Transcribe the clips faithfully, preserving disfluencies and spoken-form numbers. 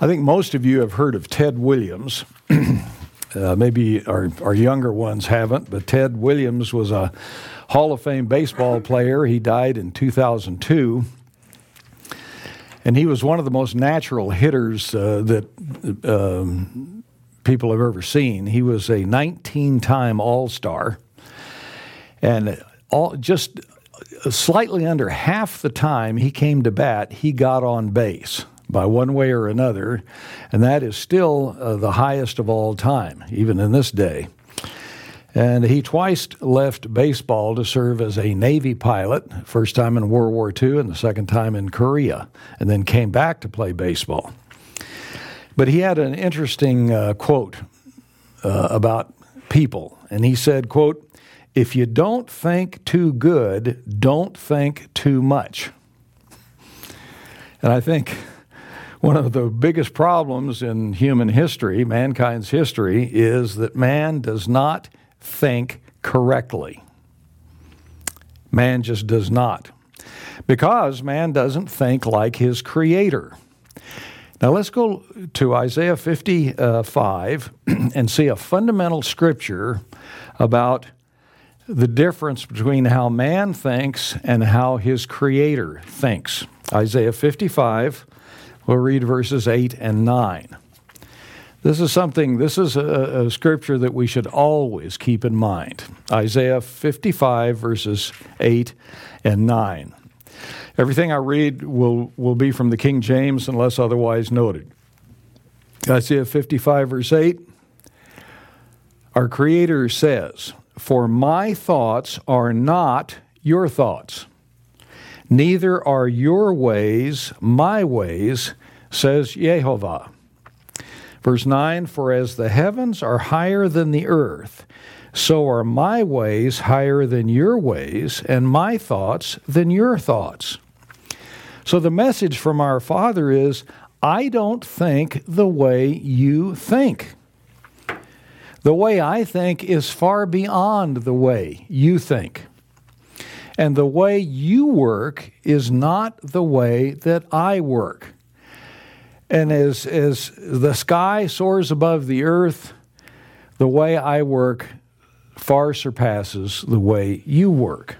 I think most of you have heard of Ted Williams. uh, maybe our, our younger ones haven't, but Ted Williams was a Hall of Fame baseball player. He died in two thousand two. And he was one of the most natural hitters uh, that um, people have ever seen. He was a nineteen-time All-Star. And all, just slightly under half the time he came to bat, he got on base by one way or another, and that is still uh, the highest of all time, even in this day. And he twice left baseball to serve as a Navy pilot, first time in World War Two and the second time in Korea, and then came back to play baseball. But he had an interesting uh, quote uh, about people, and he said, quote, "If you don't think too good, don't think too much." And I think one of the biggest problems in human history, mankind's history, is that man does not think correctly. Man just does not. Because man doesn't think like his Creator. Now let's go to Isaiah fifty-five and see a fundamental scripture about the difference between how man thinks and how his Creator thinks. Isaiah fifty-five, we'll read verses eight and nine. This is something, this is a, a scripture that we should always keep in mind. Isaiah fifty-five, verses eight and nine. Everything I read will, will be from the King James unless otherwise noted. Isaiah fifty-five, verse eight, our Creator says, "For my thoughts are not your thoughts, neither are your ways my ways, says Jehovah." Verse nine, "For as the heavens are higher than the earth, so are my ways higher than your ways, and my thoughts than your thoughts." So the message from our Father is, I don't think the way you think. The way I think is far beyond the way you think. And the way you work is not the way that I work. And as, as the sky soars above the earth, the way I work far surpasses the way you work.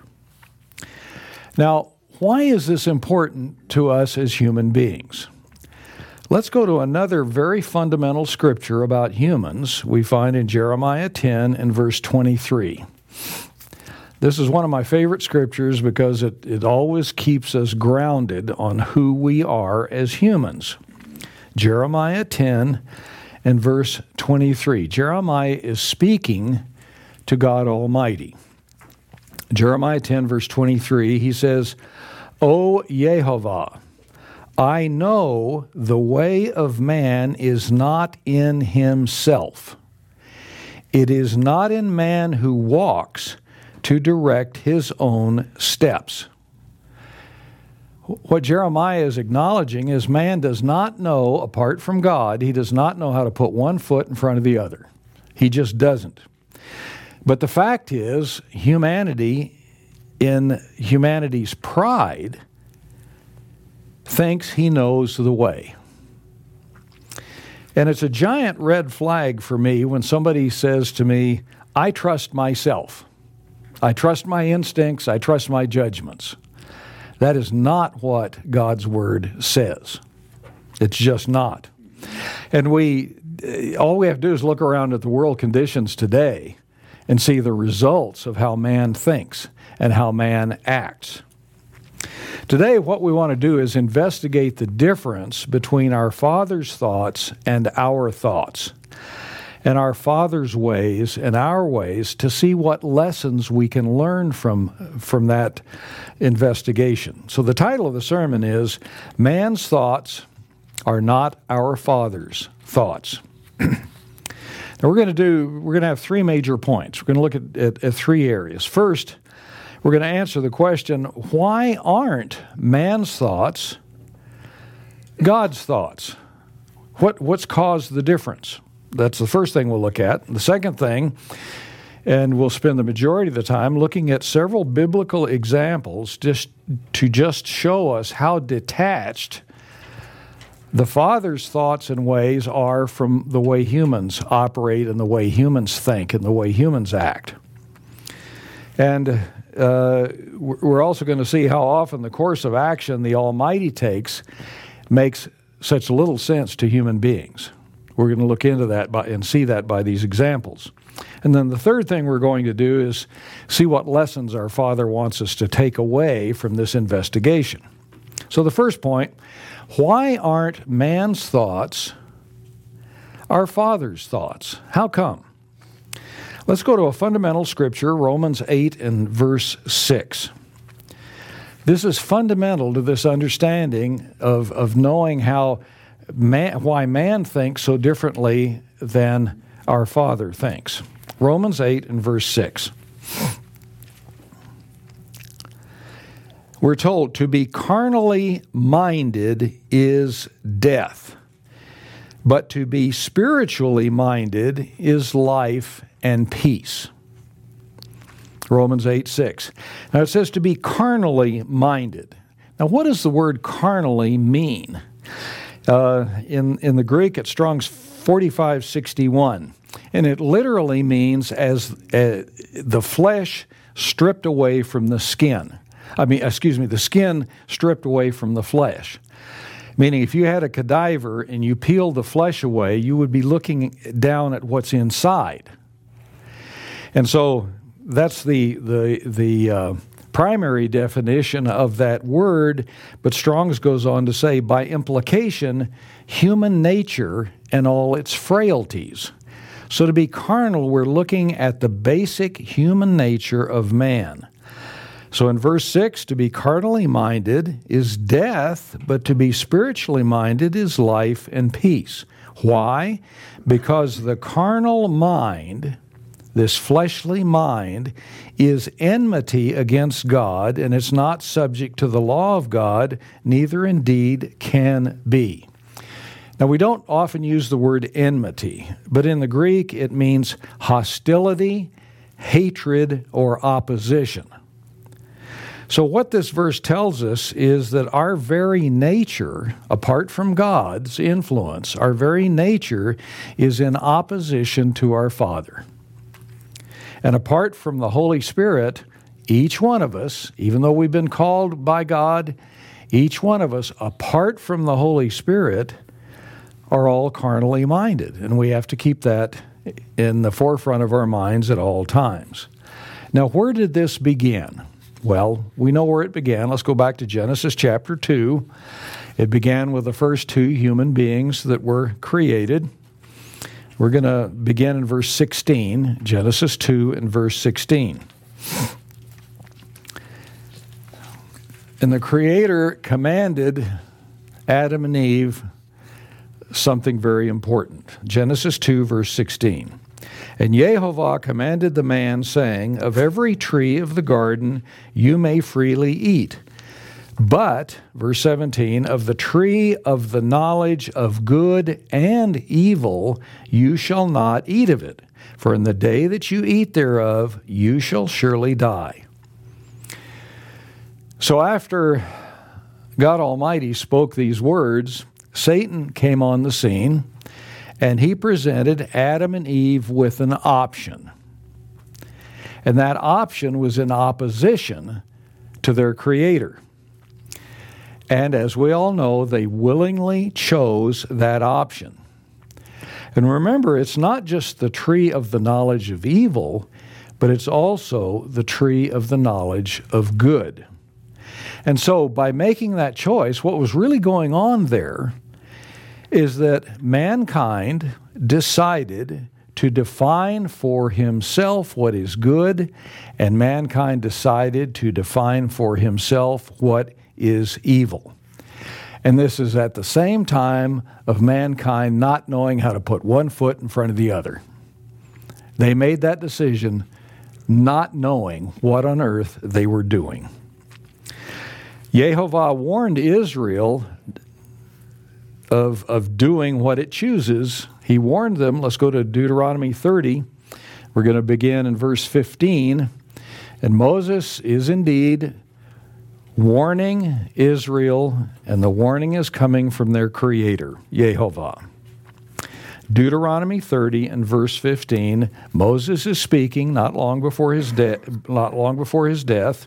Now, why is this important to us as human beings? Let's go to another very fundamental scripture about humans we find in Jeremiah ten and verse twenty-three. This is one of my favorite scriptures because it, it always keeps us grounded on who we are as humans. Jeremiah ten and verse twenty-three. Jeremiah is speaking to God Almighty. Jeremiah ten, verse twenty-three, he says, "O Jehovah, I know the way of man is not in himself. It is not in man who walks to direct his own steps." What Jeremiah is acknowledging is man does not know, apart from God, he does not know how to put one foot in front of the other. He just doesn't. But the fact is, humanity, in humanity's pride, thinks he knows the way. And it's a giant red flag for me when somebody says to me, I trust myself. I trust my instincts. I trust my judgments. That is not what God's Word says. It's just not. And we, all we have to do is look around at the world conditions today and see the results of how man thinks and how man acts. Today, what we want to do is investigate the difference between our Father's thoughts and our thoughts, and our Father's ways and our ways, to see what lessons we can learn from, from that investigation. So the title of the sermon is, Man's Thoughts Are Not Our Father's Thoughts. Now we're going to do, we're going to have three major points. We're going to look at, at, at three areas. First, we're going to answer the question, why aren't man's thoughts God's thoughts? What, what's caused the difference? That's the first thing we'll look at. The second thing, and we'll spend the majority of the time looking at several biblical examples just to just show us how detached The Father's thoughts and ways are from the way humans operate and the way humans think and the way humans act. And uh, we're also going to see how often the course of action the Almighty takes makes such little sense to human beings. We're going to look into that by, and see that by these examples. And then the third thing we're going to do is see what lessons our Father wants us to take away from this investigation. So the first point, why aren't man's thoughts our Father's thoughts? How come? Let's go to a fundamental scripture, Romans eight and verse six. This is fundamental to this understanding of, of knowing how man, why man thinks so differently than our Father thinks. Romans eight and verse six. We're told to be carnally minded is death, but to be spiritually minded is life and peace. Romans eight six. Now it says to be carnally minded. Now what does the word carnally mean? Uh, in, in the Greek, it's Strong's forty-five sixty-one, and it literally means as uh, the flesh stripped away from the skin. I mean, excuse me, the skin stripped away from the flesh. Meaning if you had a cadaver and you peeled the flesh away, you would be looking down at what's inside. And so that's the the the uh, primary definition of that word, but Strong's goes on to say, by implication, human nature and all its frailties. So to be carnal, we're looking at the basic human nature of man. So in verse six, to be carnally minded is death, but to be spiritually minded is life and peace. Why? Because the carnal mind, this fleshly mind, is enmity against God, and it's not subject to the law of God, neither indeed can be. Now, we don't often use the word enmity, but in the Greek it means hostility, hatred, or opposition. So what this verse tells us is that our very nature, apart from God's influence, our very nature is in opposition to our Father. And apart from the Holy Spirit, each one of us, even though we've been called by God, each one of us, apart from the Holy Spirit, are all carnally minded. And we have to keep that in the forefront of our minds at all times. Now, where did this begin? Well, we know where it began. Let's go back to Genesis chapter two. It began with the first two human beings that were created. We're going to begin in verse sixteen, Genesis two and verse sixteen. And the Creator commanded Adam and Eve something very important. Genesis two, verse sixteen. And Yehovah commanded the man, saying, of every tree of the garden you may freely eat. But, verse seventeen, of the tree of the knowledge of good and evil you shall not eat of it. For in the day that you eat thereof you shall surely die. So after God Almighty spoke these words, Satan came on the scene, and he presented Adam and Eve with an option. And that option was in opposition to their Creator. And as we all know, they willingly chose that option. And remember, it's not just the tree of the knowledge of evil, but it's also the tree of the knowledge of good. And so by making that choice, what was really going on there is that mankind decided to define for himself what is good, and mankind decided to define for himself what is evil. And this is at the same time of mankind not knowing how to put one foot in front of the other. They made that decision not knowing what on earth they were doing. Yehovah warned Israel Of, of doing what it chooses. He warned them. Let's go to Deuteronomy thirty. We're going to begin in verse fifteen. And Moses is indeed warning Israel, and the warning is coming from their Creator, Yehovah. Deuteronomy thirty and verse fifteen, Moses is speaking not long before his de- not long before his death.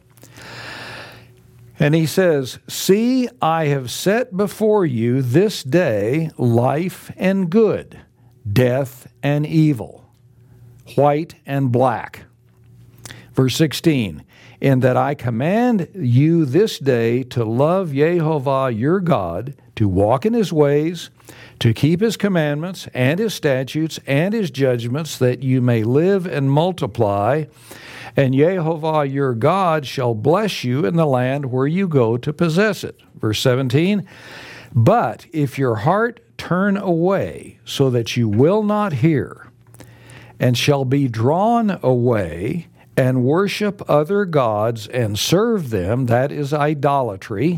And he says, "See, I have set before you this day life and good, death and evil, white and black." Verse sixteen, "In that I command you this day to love Yehovah your God, to walk in his ways, to keep his commandments and his statutes and his judgments, that you may live and multiply. And Yehovah your God shall bless you in the land where you go to possess it." Verse seventeen, "But if your heart turn away so that you will not hear, and shall be drawn away and worship other gods and serve them," that is idolatry.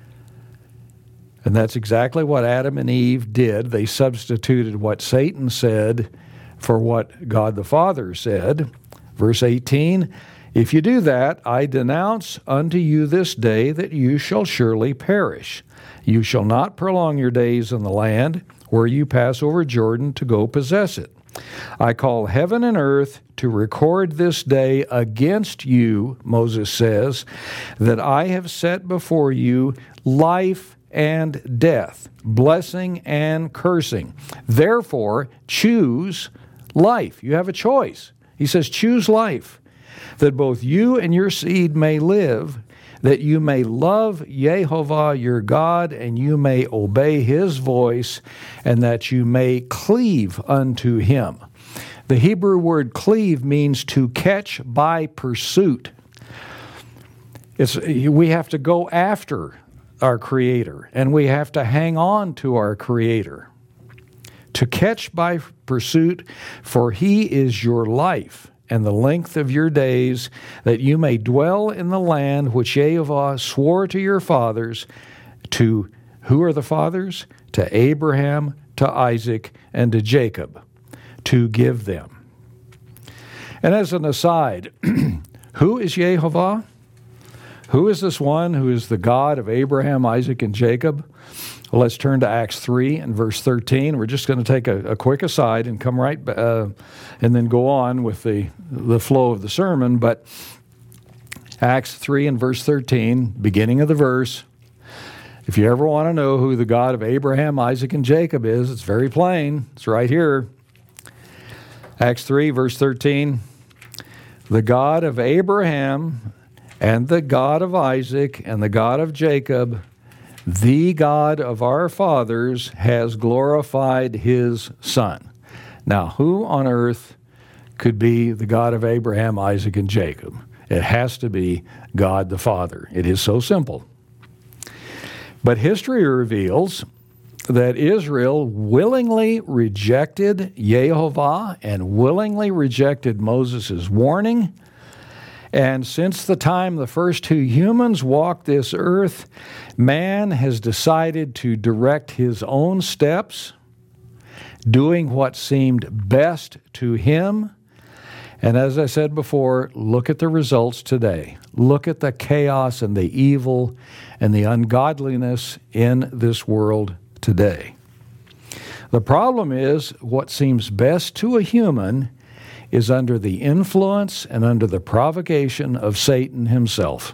And that's exactly what Adam and Eve did. They substituted what Satan said for what God the Father said. Verse eighteen, "If you do that, I denounce unto you this day that you shall surely perish. You shall not prolong your days in the land where you pass over Jordan to go possess it. I call heaven and earth to record this day against you," Moses says, "that I have set before you life and death, blessing and cursing. Therefore, choose life." You have a choice. He says, choose life, that both you and your seed may live, that you may love Yehovah your God, and you may obey his voice, and that you may cleave unto him. The Hebrew word cleave means to catch by pursuit. It's, we have to go after our Creator, and we have to hang on to our Creator. To catch by pursuit, for he is your life and the length of your days, that you may dwell in the land which Yehovah swore to your fathers, to, who are the fathers? To Abraham, to Isaac, and to Jacob, to give them. And as an aside, who is Yehovah? Who is this one who is the God of Abraham, Isaac, and Jacob? Well, let's turn to Acts three and verse thirteen. We're just going to take a, a quick aside and come right, uh, and then go on with the, the flow of the sermon. But Acts three and verse thirteen, beginning of the verse. If you ever want to know who the God of Abraham, Isaac, and Jacob is, it's very plain. It's right here. Acts three, verse thirteen. "The God of Abraham and the God of Isaac and the God of Jacob, the God of our fathers, has glorified his Son." Now, who on earth could be the God of Abraham, Isaac, and Jacob? It has to be God the Father. It is so simple. But history reveals that Israel willingly rejected Yehovah and willingly rejected Moses' warning. And since the time the first two humans walked this earth, man has decided to direct his own steps, doing what seemed best to him. And as I said before, look at the results today. Look at the chaos and the evil and the ungodliness in this world today. The problem is, what seems best to a human is under the influence and under the provocation of Satan himself.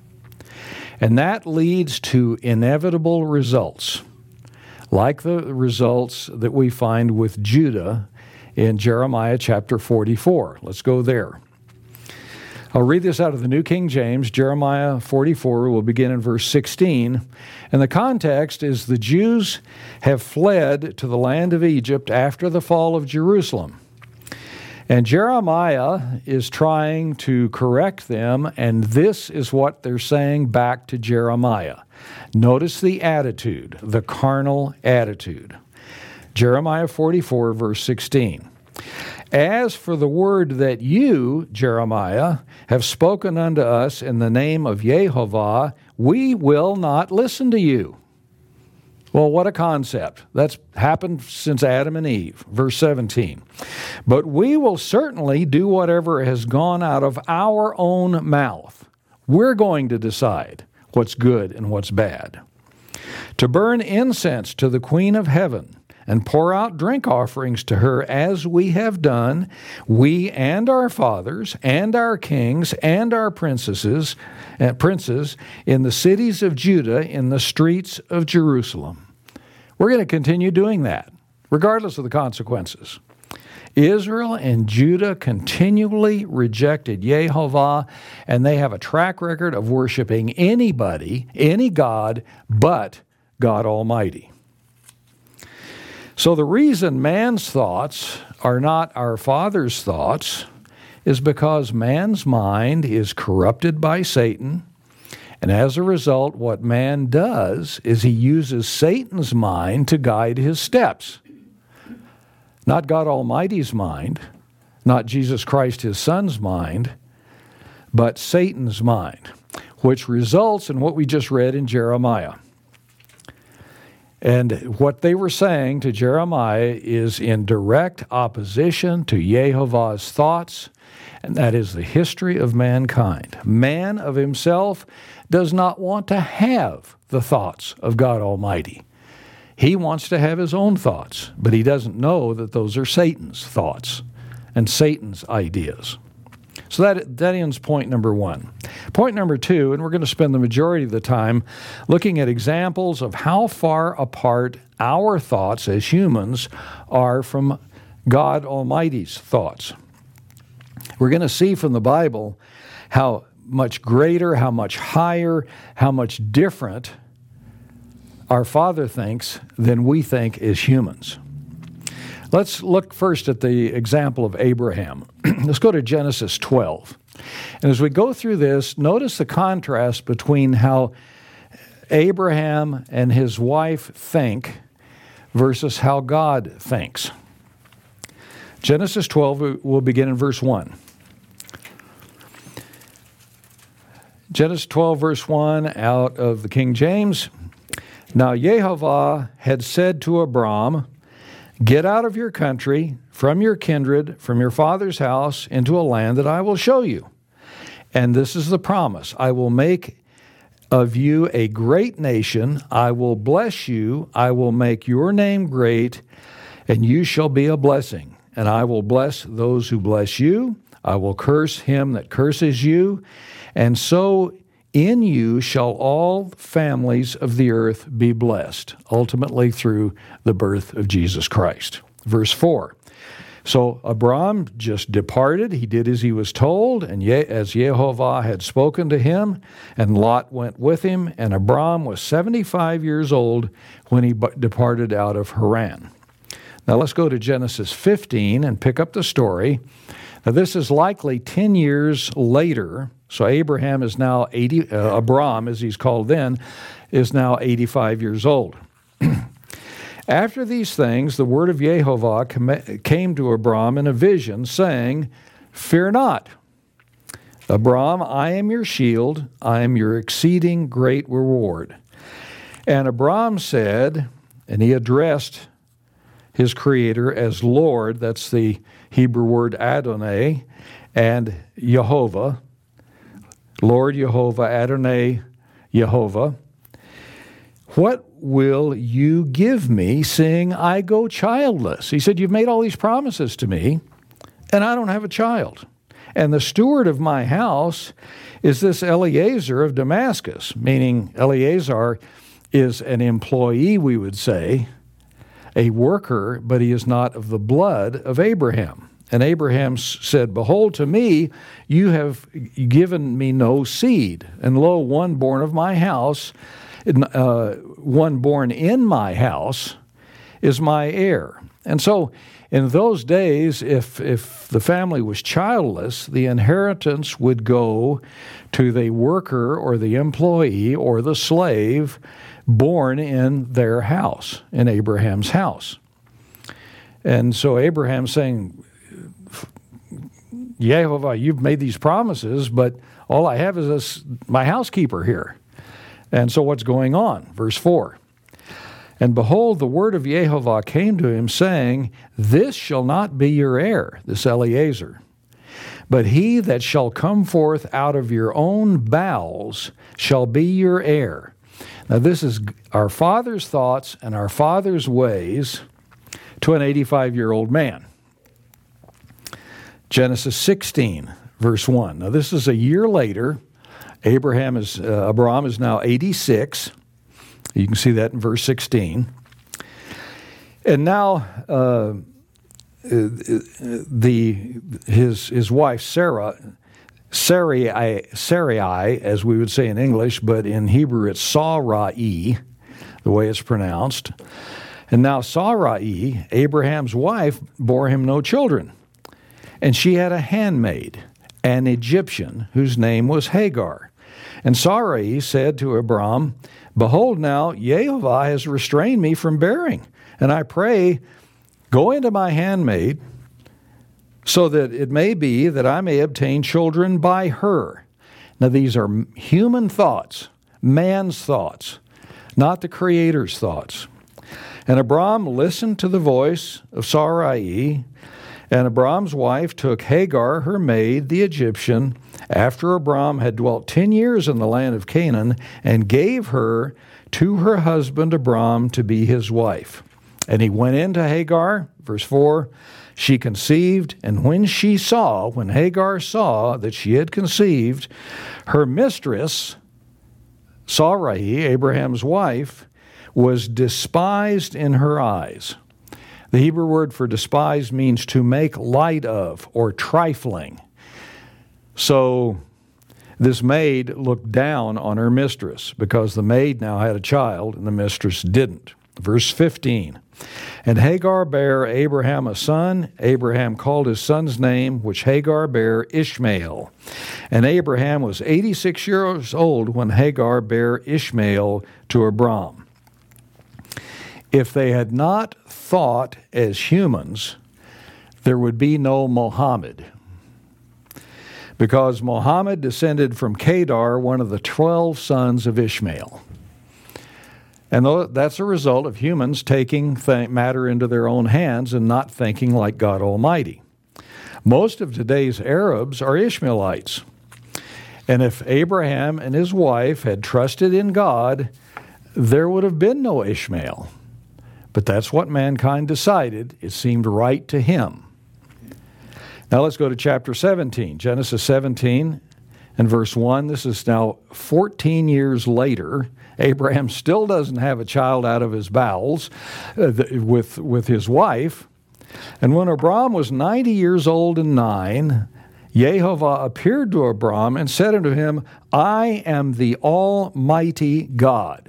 And that leads to inevitable results, like the results that we find with Judah in Jeremiah chapter forty-four. Let's go there. I'll read this out of the New King James. Jeremiah forty-four will begin in verse sixteen. And the context is the Jews have fled to the land of Egypt after the fall of Jerusalem. And Jeremiah is trying to correct them, and this is what they're saying back to Jeremiah. Notice the attitude, the carnal attitude. Jeremiah forty-four, verse sixteen. "As for the word that you, Jeremiah, have spoken unto us in the name of Yehovah, we will not listen to you." Well, what a concept. That's happened since Adam and Eve. Verse seventeen. "But we will certainly do whatever has gone out of our own mouth." We're going to decide what's good and what's bad. To burn incense to the Queen of Heaven and pour out drink offerings to her as we have done, we and our fathers and our kings and our princesses and uh, princes in the cities of Judah, in the streets of Jerusalem. We're going to continue doing that, regardless of the consequences. Israel and Judah continually rejected Yehovah, and they have a track record of worshiping anybody, any God, but God Almighty. So the reason man's thoughts are not our Father's thoughts is because man's mind is corrupted by Satan, and as a result, what man does is he uses Satan's mind to guide his steps. Not God Almighty's mind, not Jesus Christ, his Son's mind, but Satan's mind, which results in what we just read in Jeremiah. And what they were saying to Jeremiah is in direct opposition to Yehovah's thoughts, and that is the history of mankind. Man of himself does not want to have the thoughts of God Almighty. He wants to have his own thoughts, but he doesn't know that those are Satan's thoughts and Satan's ideas. So that, that ends point number one. Point number two, and we're going to spend the majority of the time looking at examples of how far apart our thoughts as humans are from God Almighty's thoughts. We're going to see from the Bible how much greater, how much higher, how much different our Father thinks than we think as humans. Let's look first at the example of Abraham. Let's go to Genesis twelve. And as we go through this, notice the contrast between how Abraham and his wife think versus how God thinks. Genesis twelve, we'll begin in verse one. Genesis twelve, verse one, out of the King James. Now Yehovah had said to Abram, "Get out of your country, from your kindred, from your father's house, into a land that I will show you. And this is the promise. I will make of you a great nation. I will bless you. I will make your name great, and you shall be a blessing. And I will bless those who bless you. I will curse him that curses you. And so in you shall all families of the earth be blessed," ultimately through the birth of Jesus Christ. Verse four. So Abram just departed. He did as he was told, and Ye- as Yehovah had spoken to him, and Lot went with him, and Abram was seventy-five years old when he b- departed out of Haran. Now let's go to Genesis fifteen and pick up the story. Now this is likely ten years later. So Abraham is now eighty, uh, Abram, as he's called then, is now eighty-five years old. After these things, the word of Yehovah came to Abram in a vision, saying, "Fear not, Abram, I am your shield, I am your exceeding great reward." And Abram said, and he addressed his Creator as Lord, that's the Hebrew word Adonai, and Yehovah, Lord Yehovah, Adonai Yehovah, "What will you give me, seeing I go childless?" He said, "You've made all these promises to me, and I don't have a child. And the steward of my house is this Eliezer of Damascus," meaning Eleazar is an employee, we would say, a worker, but he is not of the blood of Abraham. And Abraham said, "Behold, to me you have given me no seed, and lo, one born of my house, uh, one born in my house, is my heir." And so in those days, if, if the family was childless, the inheritance would go to the worker or the employee or the slave born in their house, in Abraham's house. And so Abraham's saying, "Yehovah, you've made these promises, but all I have is this, my housekeeper here." And so what's going on? Verse four. "And behold, the word of Yehovah came to him, saying, This shall not be your heir, this Eliezer, But he that shall come forth out of your own bowels shall be your heir. Now this is our father's thoughts and our father's ways to an eighty-five-year-old man. Genesis sixteen, verse one. Now this is a year later. Abraham is, uh, Abraham is now eighty-six. You can see that in verse sixteen. And now uh, the his his wife Sarah, Sarai, Sarai, as we would say in English, but in Hebrew it's Sarai, the way it's pronounced. And now Sarai, Abraham's wife, bore him no children. And she had a handmaid, an Egyptian, whose name was Hagar. And Sarai said to Abram, Behold now, Jehovah has restrained me from bearing. And I pray, go into my handmaid, so that it may be that I may obtain children by her. Now these are human thoughts, man's thoughts, not the Creator's thoughts. And Abram listened to the voice of Sarai, and Abram's wife took Hagar, her maid, the Egyptian, after Abram had dwelt ten years in the land of Canaan, and gave her to her husband Abram to be his wife. And he went into Hagar, verse four, she conceived, and when she saw, when Hagar saw that she had conceived, her mistress, Sarai, Abraham's wife, was despised in her eyes. The Hebrew word for despised means to make light of or trifling. So this maid looked down on her mistress because the maid now had a child and the mistress didn't. Verse fifteen, and Hagar bare Abraham a son. Abraham called his son's name, which Hagar bare, Ishmael. And Abraham was eighty-six years old when Hagar bare Ishmael to Abram. If they had not thought as humans, there would be no Muhammad. Because Muhammad descended from Kedar, one of the twelve sons of Ishmael. And that's a result of humans taking th- matter into their own hands and not thinking like God Almighty. Most of today's Arabs are Ishmaelites. And if Abraham and his wife had trusted in God, there would have been no Ishmael. But that's what mankind decided. It seemed right to him. Now let's go to chapter seventeen, Genesis seventeen and verse one. This is now fourteen years later. Abraham still doesn't have a child out of his bowels uh, th- with, with his wife. And when Abram was ninety years old and nine, Jehovah appeared to Abram and said unto him, I am the Almighty God.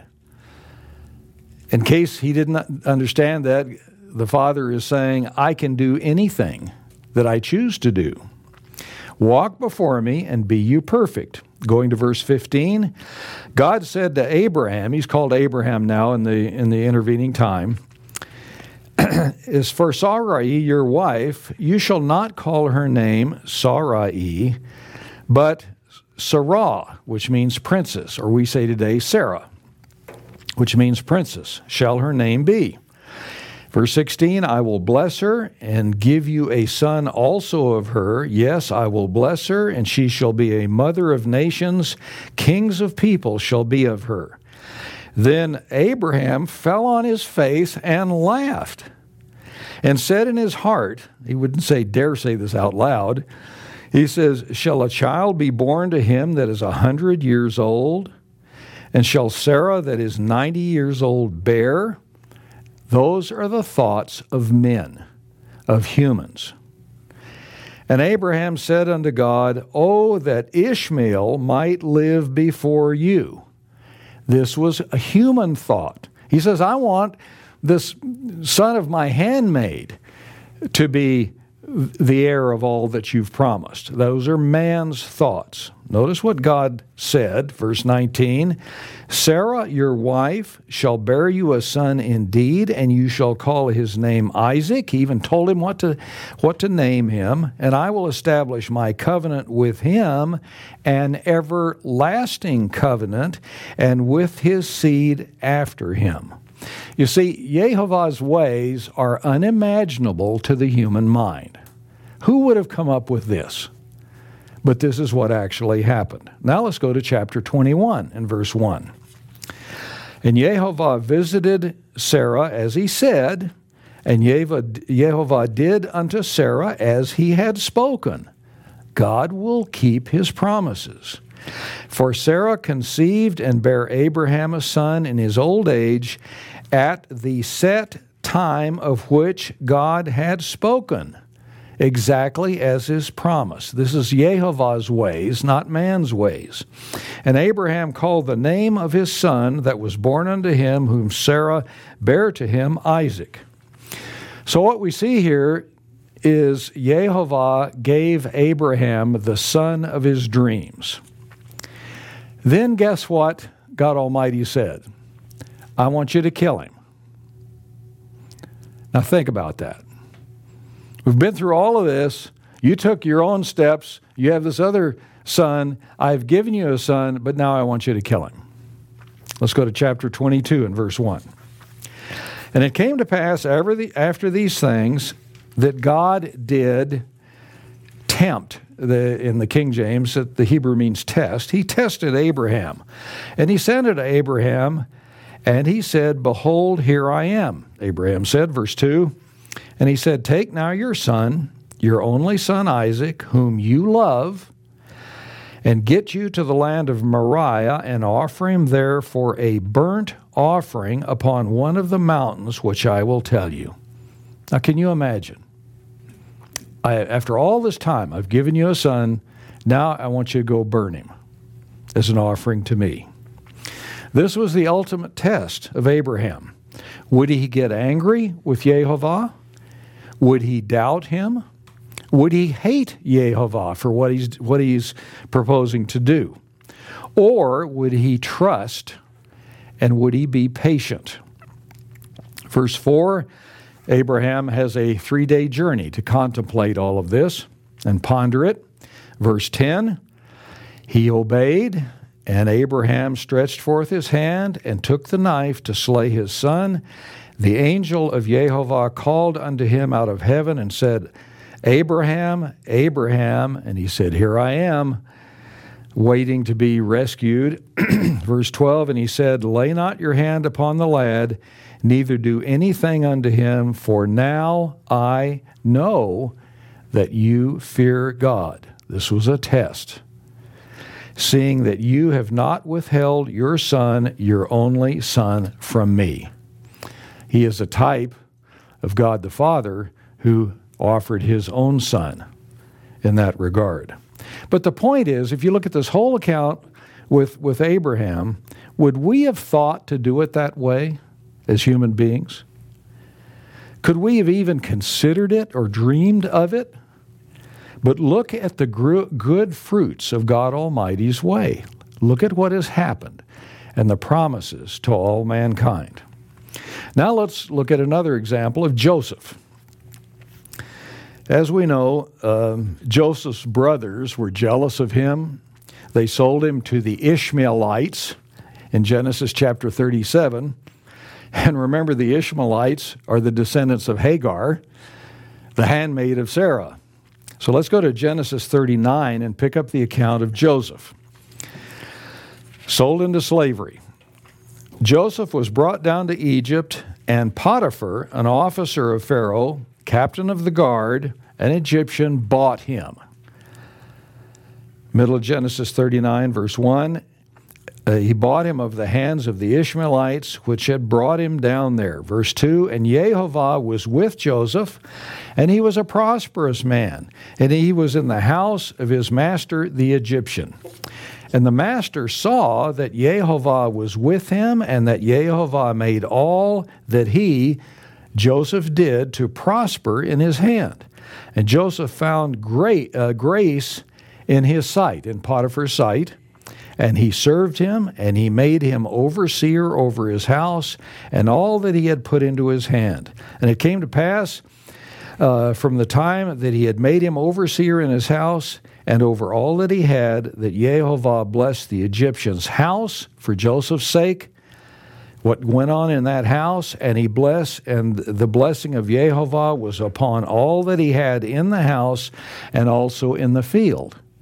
In case he didn't understand that, the Father is saying, I can do anything that I choose to do. Walk before me and be you perfect. Going to verse fifteen, God said to Abraham, he's called Abraham now in the in the intervening time, is for Sarai, your wife, you shall not call her name Sarai, but Sarah, which means princess, or we say today Sarah, which means princess, shall her name be. Verse sixteen, I will bless her and give you a son also of her. Yes, I will bless her, and she shall be a mother of nations. Kings of people shall be of her. Then Abraham fell on his face and laughed and said in his heart, he wouldn't say, dare say this out loud, he says, shall a child be born to him that is a hundred years old? And shall Sarah that is ninety years old bear? Those are the thoughts of men, of humans. And Abraham said unto God, Oh, that Ishmael might live before you. This was a human thought. He says, I want this son of my handmaid to be the heir of all that you've promised. Those are man's thoughts. Notice what God said, verse nineteen, Sarah, your wife, shall bear you a son indeed, and you shall call his name Isaac. He even told him what to, what to name him. And I will establish my covenant with him, an everlasting covenant, and with his seed after him. You see, Jehovah's ways are unimaginable to the human mind. Who would have come up with this? But this is what actually happened. Now let's go to chapter twenty-one and verse one. And Jehovah visited Sarah as he said, and Jehovah did unto Sarah as he had spoken. God will keep his promises. For Sarah conceived and bare Abraham a son in his old age at the set time of which God had spoken, exactly as his promise. This is Jehovah's ways, not man's ways. And Abraham called the name of his son that was born unto him, whom Sarah bare to him, Isaac. So what we see here is Jehovah gave Abraham the son of his dreams. Then guess what God Almighty said? I want you to kill him. Now think about that. We've been through all of this. You took your own steps. You have this other son. I've given you a son, but now I want you to kill him. Let's go to chapter twenty-two and verse one. And it came to pass after these things that God did tempt, the, in the King James, the Hebrew means test. He tested Abraham. And he said unto Abraham, and he said, Behold, here I am. Abraham said, verse two, and he said, Take now your son, your only son Isaac, whom you love, and get you to the land of Moriah, and offer him there for a burnt offering upon one of the mountains which I will tell you. Now, can you imagine? I, after all this time, I've given you a son. Now I want you to go burn him as an offering to me. This was the ultimate test of Abraham. Would he get angry with Jehovah? Would he doubt him? Would he hate Jehovah for what he's, what he's proposing to do? Or would he trust, and would he be patient? Verse four, Abraham has a three-day journey to contemplate all of this and ponder it. Verse ten, he obeyed, and Abraham stretched forth his hand and took the knife to slay his son. The angel of Jehovah called unto him out of heaven and said, Abraham, Abraham, and he said, Here I am, waiting to be rescued. Verse twelve, and he said, Lay not your hand upon the lad, neither do anything unto him, for now I know that you fear God. This was a test. Seeing that you have not withheld your son, your only son, from me. He is a type of God the Father who offered his own son in that regard. But the point is, if you look at this whole account with, with Abraham, would we have thought to do it that way as human beings? Could we have even considered it or dreamed of it? But look at the good fruits of God Almighty's way. Look at what has happened and the promises to all mankind. Now let's look at another example of Joseph. As we know, um, Joseph's brothers were jealous of him. They sold him to the Ishmaelites in Genesis chapter thirty-seven. And remember, the Ishmaelites are the descendants of Hagar, the handmaid of Sarah. So let's go to Genesis thirty-nine and pick up the account of Joseph. Sold into slavery. Joseph was brought down to Egypt, and Potiphar, an officer of Pharaoh, captain of the guard, an Egyptian, bought him. Middle of Genesis thirty-nine, verse one, uh, he bought him of the hands of the Ishmaelites, which had brought him down there. Verse two, and Jehovah was with Joseph, and he was a prosperous man, and he was in the house of his master the Egyptian. And the master saw that Jehovah was with him, and that Jehovah made all that he, Joseph, did to prosper in his hand. And Joseph found great uh, grace in his sight, in Potiphar's sight, and he served him, and he made him overseer over his house, and all that he had put into his hand. And it came to pass, uh, from the time that he had made him overseer in his house, and over all that he had, that Jehovah blessed the Egyptian's house for Joseph's sake, what went on in that house, and he blessed, and the blessing of Jehovah was upon all that he had in the house and also in the field.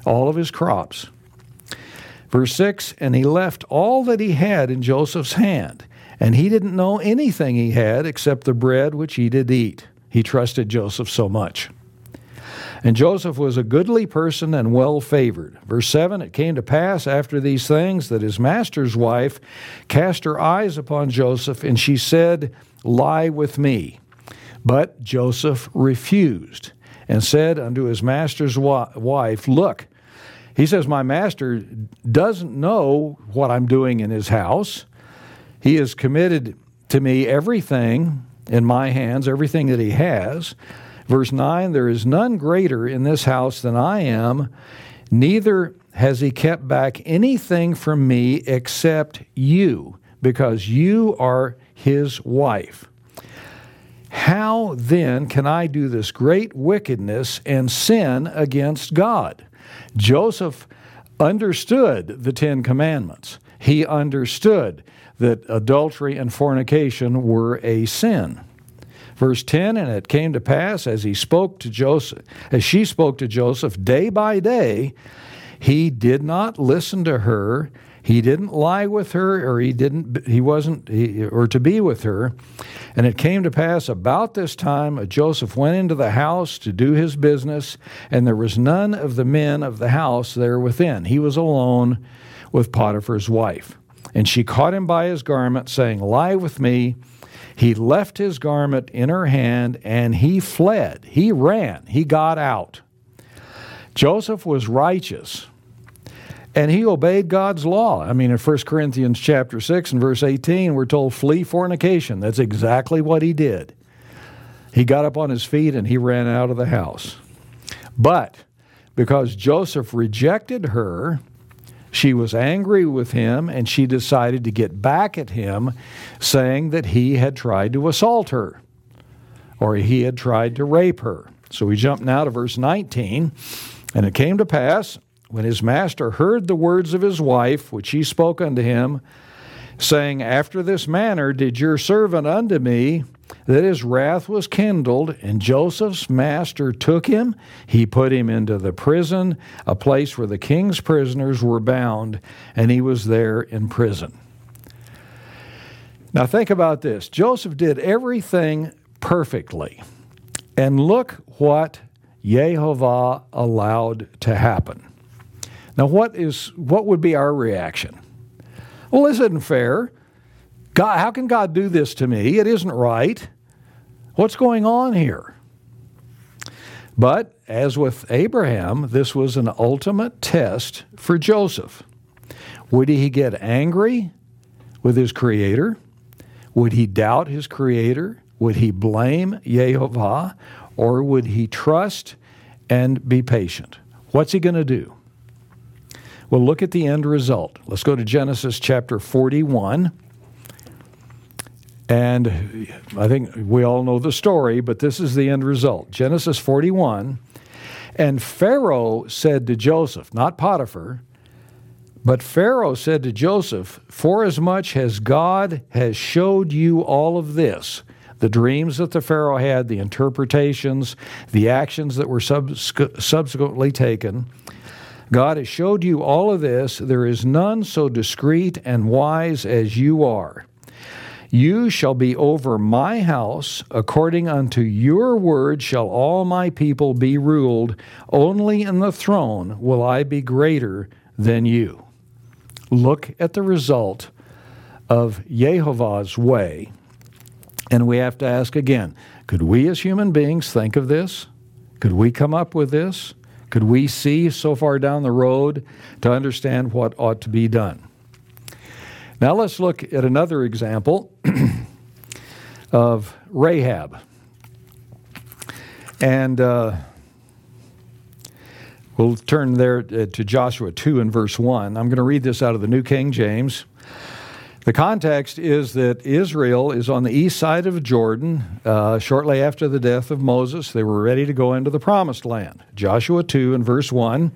all of his crops. Verse six, and he left all that he had in Joseph's hand, and he didn't know anything he had except the bread which he did eat. He trusted Joseph so much. And Joseph was a goodly person and well-favored. Verse seven, it came to pass after these things that his master's wife cast her eyes upon Joseph, and she said, lie with me. But Joseph refused and said unto his master's wa- wife, look, he says, my master doesn't know what I'm doing in his house. He has committed to me everything in my hands, everything that he has. Verse nine, there is none greater in this house than I am, neither has he kept back anything from me except you, because you are his wife. How then can I do this great wickedness and sin against God? Joseph understood the Ten Commandments. He understood that adultery and fornication were a sin. Verse ten, and it came to pass as he spoke to Joseph, as she spoke to Joseph day by day, he did not listen to her. He didn't lie with her, or he didn't, he wasn't, he, or to be with her. And it came to pass about this time, Joseph went into the house to do his business, and there was none of the men of the house there within. He was alone with Potiphar's wife. And she caught him by his garment, saying, lie with me. He left his garment in her hand, and he fled. He ran. He got out. Joseph was righteous, and he obeyed God's law. I mean, in First Corinthians chapter six and verse eighteen, we're told, flee fornication. That's exactly what he did. He got up on his feet, and he ran out of the house. But because Joseph rejected her, she was angry with him, and she decided to get back at him, saying that he had tried to assault her, or he had tried to rape her. So we jump now to verse nineteen. And it came to pass, when his master heard the words of his wife, which she spoke unto him, saying, after this manner did your servant unto me, that his wrath was kindled, and Joseph's master took him. He put him into the prison, a place where the king's prisoners were bound, and he was there in prison. Now think about this. Joseph did everything perfectly. And look what Yehovah allowed to happen. Now what is what would be our reaction? Well, this isn't fair. God, how can God do this to me? It isn't right. What's going on here? But as with Abraham, this was an ultimate test for Joseph. Would he get angry with his Creator? Would he doubt his Creator? Would he blame Yehovah? Or would he trust and be patient? What's he going to do? Well, look at the end result. Let's go to Genesis chapter forty-one. And I think we all know the story, but this is the end result. Genesis forty-one. And Pharaoh said to Joseph, not Potiphar, but Pharaoh said to Joseph, forasmuch as God has showed you all of this, the dreams that the Pharaoh had, the interpretations, the actions that were sub- subsequently taken, God has showed you all of this. There is none so discreet and wise as you are. You shall be over my house. According unto your word shall all my people be ruled. Only in the throne will I be greater than you. Look at the result of Yehovah's way. And we have to ask again, could we as human beings think of this? Could we come up with this? Could we see so far down the road to understand what ought to be done? Now let's look at another example of Rahab. And uh, we'll turn there to Joshua two and verse one. I'm going to read this out of the New King James. The context is that Israel is on the east side of Jordan. Uh, shortly after the death of Moses, they were ready to go into the promised land. Joshua two and verse one.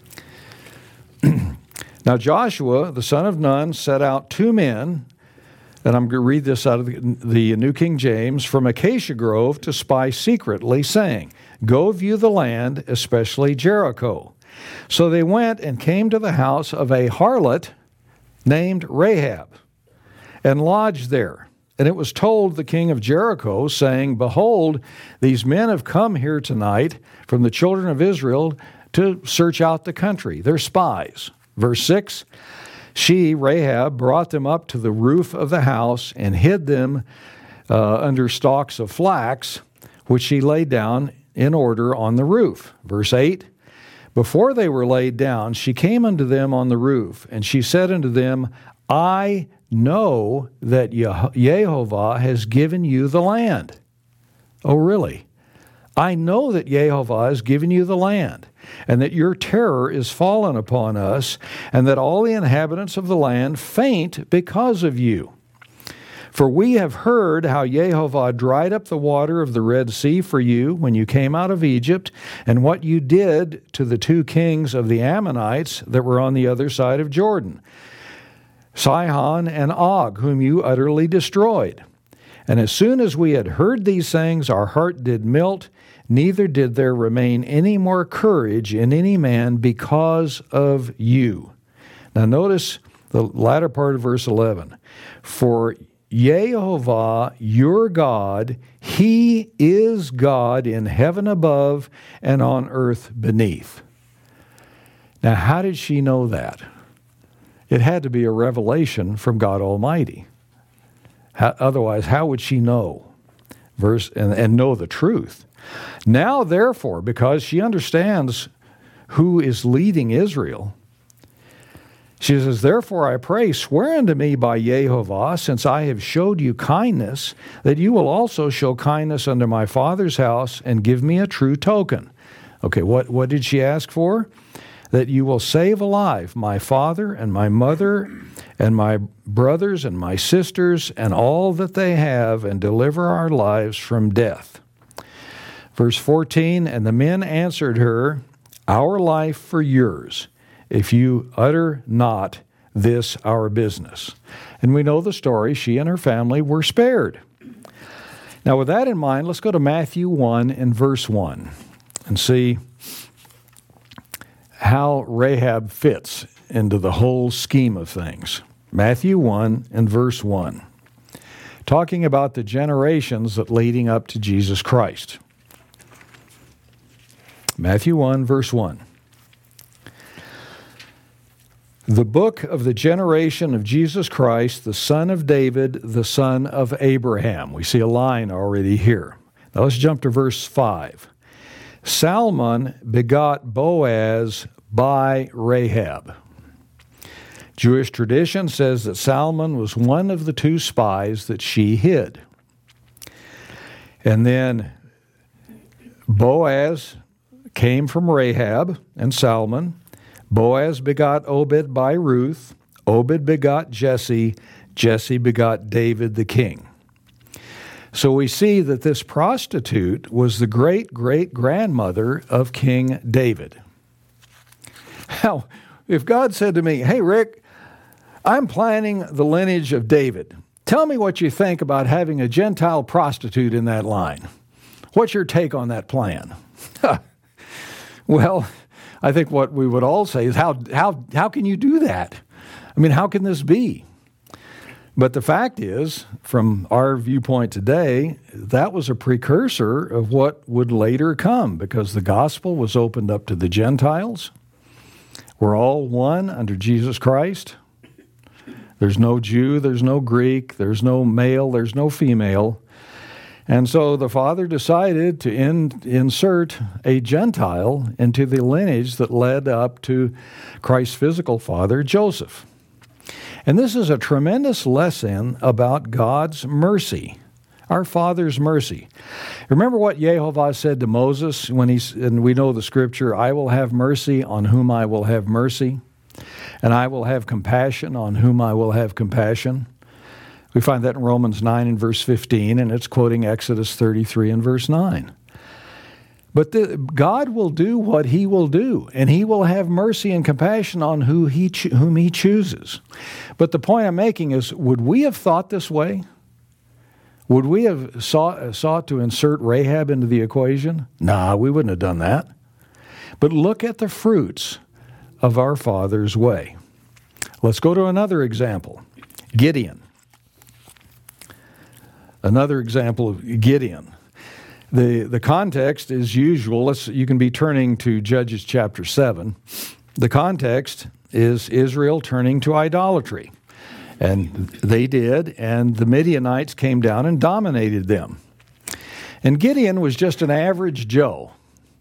Now Joshua, the son of Nun, set out two men, and I'm going to read this out of the, the New King James, from Acacia Grove to spy secretly, saying, go view the land, especially Jericho. So they went and came to the house of a harlot named Rahab, and lodged there. And it was told the king of Jericho, saying, Behold, these men have come here tonight from the children of Israel to search out the country. They're spies. Verse six, she, Rahab, brought them up to the roof of the house and hid them uh, under stalks of flax, which she laid down in order on the roof. Verse eight, before they were laid down, she came unto them on the roof, and she said unto them, I know that Jehovah has given you the land. Oh, really? I know that Jehovah has given you the land, and that your terror is fallen upon us, and that all the inhabitants of the land faint because of you. For we have heard how Jehovah dried up the water of the Red Sea for you when you came out of Egypt, and what you did to the two kings of the Ammonites that were on the other side of Jordan, Sihon and Og, whom you utterly destroyed. And as soon as we had heard these things, our heart did melt, neither did there remain any more courage in any man because of you. Now notice the latter part of verse eleven. For Jehovah, your God, He is God in heaven above and on earth beneath. Now, how did she know that? It had to be a revelation from God Almighty. How, otherwise, how would she know? Verse and, and know the truth. Now, therefore, because she understands who is leading Israel, she says, Therefore I pray, swear unto me by Jehovah, since I have showed you kindness, that you will also show kindness unto my father's house, and give me a true token. Okay, what, what did she ask for? That you will save alive my father and my mother and my brothers and my sisters and all that they have, and deliver our lives from death. Verse fourteen, and the men answered her, Our life for yours, if you utter not this our business. And we know the story. She and her family were spared. Now with that in mind, let's go to Matthew one and verse one and see how Rahab fits into the whole scheme of things. Matthew one and verse one, talking about the generations that leading up to Jesus Christ. Matthew one, verse one. The book of the generation of Jesus Christ, the son of David, the son of Abraham. We see a line already here. Now let's jump to verse five. Salmon begot Boaz by Rahab. Jewish tradition says that Salmon was one of the two spies that she hid. And then Boaz came from Rahab and Salmon. Boaz begot Obed by Ruth. Obed begot Jesse. Jesse begot David the king. So we see that this prostitute was the great-great-grandmother of King David. Now, if God said to me, hey, Rick, I'm planning the lineage of David. Tell me what you think about having a Gentile prostitute in that line. What's your take on that plan? Well, I think what we would all say is, how, how, how can you do that? I mean, how can this be? But the fact is, from our viewpoint today, that was a precursor of what would later come, because the gospel was opened up to the Gentiles. We're all one under Jesus Christ. There's no Jew, there's no Greek, there's no male, there's no female. And so the Father decided to in, insert a Gentile into the lineage that led up to Christ's physical father, Joseph. And this is a tremendous lesson about God's mercy, our Father's mercy. Remember what Jehovah said to Moses when he, and we know the scripture, I will have mercy on whom I will have mercy, and I will have compassion on whom I will have compassion. We find that in Romans nine and verse fifteen, and it's quoting Exodus thirty-three and verse nine. But the, God will do what He will do, and He will have mercy and compassion on who he cho- whom He chooses. But the point I'm making is, would we have thought this way? Would we have sought, sought to insert Rahab into the equation? Nah, we wouldn't have done that. But look at the fruits of our father's way. Let's go to another example. Gideon. Another example of Gideon. The, the context is usual. Let's, you can be turning to Judges chapter seven. The context is Israel turning to idolatry. And they did, and the Midianites came down and dominated them. And Gideon was just an average Joe.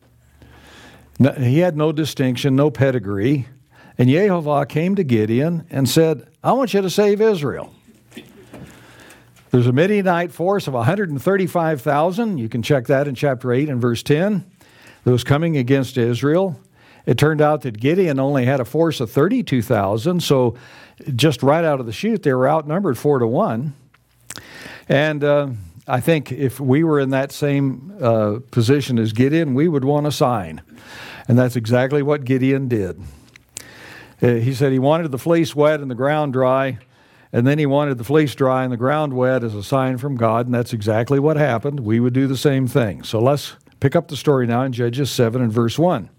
He had no distinction, no pedigree. And Yehovah came to Gideon and said, I want you to save Israel. There's a Midianite force of one hundred thirty-five thousand. You can check that in chapter eight and verse ten. That was coming against Israel. It turned out that Gideon only had a force of thirty-two thousand. So just right out of the chute, they were outnumbered four to one. And uh, I think if we were in that same uh, position as Gideon, we would want a sign. And that's exactly what Gideon did. Uh, he said he wanted the fleece wet and the ground dry, and then he wanted the fleece dry and the ground wet as a sign from God, and that's exactly what happened. We would do the same thing. So let's pick up the story now in Judges seven and verse one.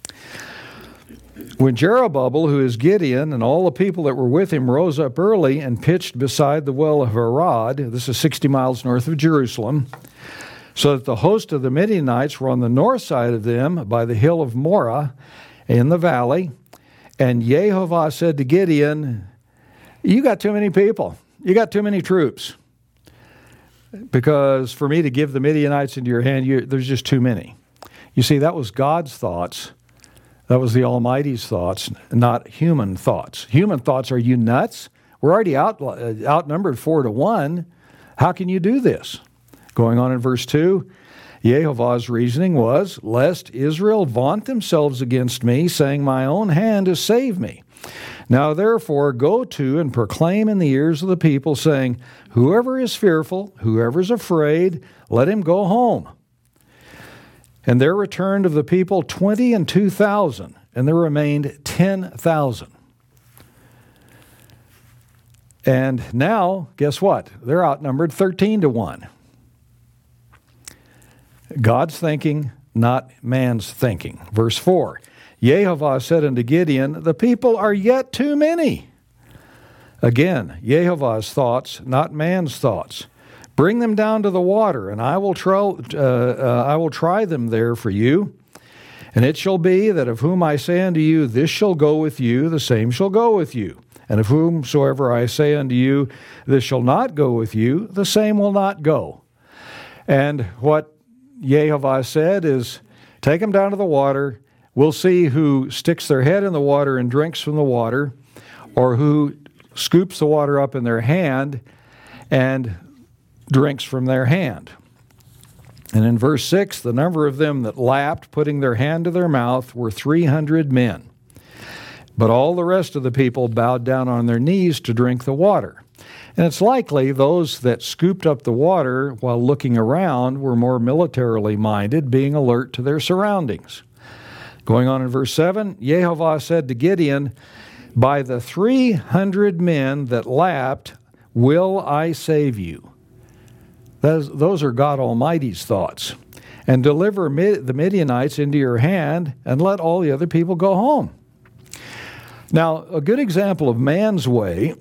When Jerubbaal, who is Gideon, and all the people that were with him rose up early and pitched beside the well of Harod, this is sixty miles north of Jerusalem, so that the host of the Midianites were on the north side of them by the hill of Morah in the valley. And Yehovah said to Gideon, you got too many people. You got too many troops. Because for me to give the Midianites into your hand, you, there's just too many. You see, that was God's thoughts. That was the Almighty's thoughts, not human thoughts. Human thoughts, are you nuts? We're already out, outnumbered four to one. How can you do this? Going on in verse two, Yehovah's reasoning was, lest Israel vaunt themselves against me, saying, my own hand has saved me. Now therefore go to and proclaim in the ears of the people, saying, whoever is fearful, whoever is afraid, let him go home. And there returned of the people twenty and two thousand, and there remained ten thousand. And now, guess what? They're outnumbered thirteen to one. God's thinking, not man's thinking. Verse four, Yehovah said unto Gideon, the people are yet too many. Again, Yehovah's thoughts, not man's thoughts. Bring them down to the water, and I will, try, uh, uh, I will try them there for you. And it shall be that of whom I say unto you, this shall go with you, the same shall go with you. And of whomsoever I say unto you, this shall not go with you, the same will not go. And what Yehovah said is, take them down to the water. We'll see who sticks their head in the water and drinks from the water, or who scoops the water up in their hand and drinks from their hand. And in verse six, the number of them that lapped, putting their hand to their mouth, were three hundred men. But all the rest of the people bowed down on their knees to drink the water. And it's likely those that scooped up the water while looking around were more militarily minded, being alert to their surroundings. Going on in verse seven, Yehovah said to Gideon, by the three hundred men that lapped will I save you. Those, those are God Almighty's thoughts. And deliver Mid, the Midianites into your hand, and let all the other people go home. Now, a good example of man's way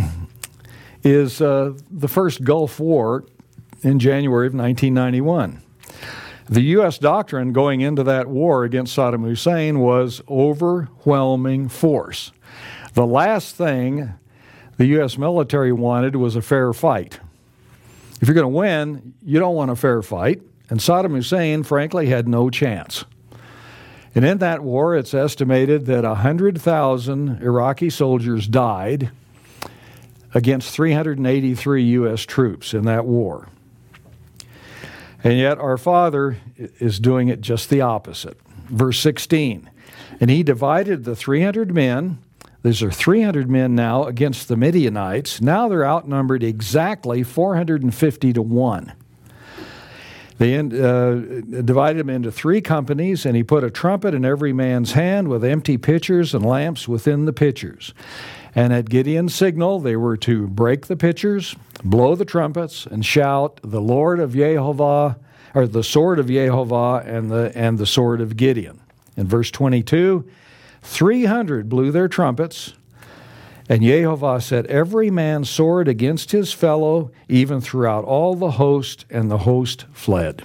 is uh, the first Gulf War in January of nineteen ninety-one. The U S doctrine going into that war against Saddam Hussein was overwhelming force. The last thing the U S military wanted was a fair fight. If you're going to win, you don't want a fair fight. And Saddam Hussein, frankly, had no chance. And in that war, it's estimated that one hundred thousand Iraqi soldiers died against three hundred eighty-three U S troops in that war. And yet our Father is doing it just the opposite. Verse sixteen, and he divided the three hundred men. These are three hundred men now against the Midianites. Now they're outnumbered exactly four hundred fifty to one. They uh, divided them into three companies, and he put a trumpet in every man's hand with empty pitchers and lamps within the pitchers. And at Gideon's signal, they were to break the pitchers, blow the trumpets, and shout, the Lord of Yehovah, or the sword of Yehovah and the, and the sword of Gideon. In verse twenty-two, three hundred blew their trumpets, and Jehovah set every man's sword against his fellow, even throughout all the host, and the host fled.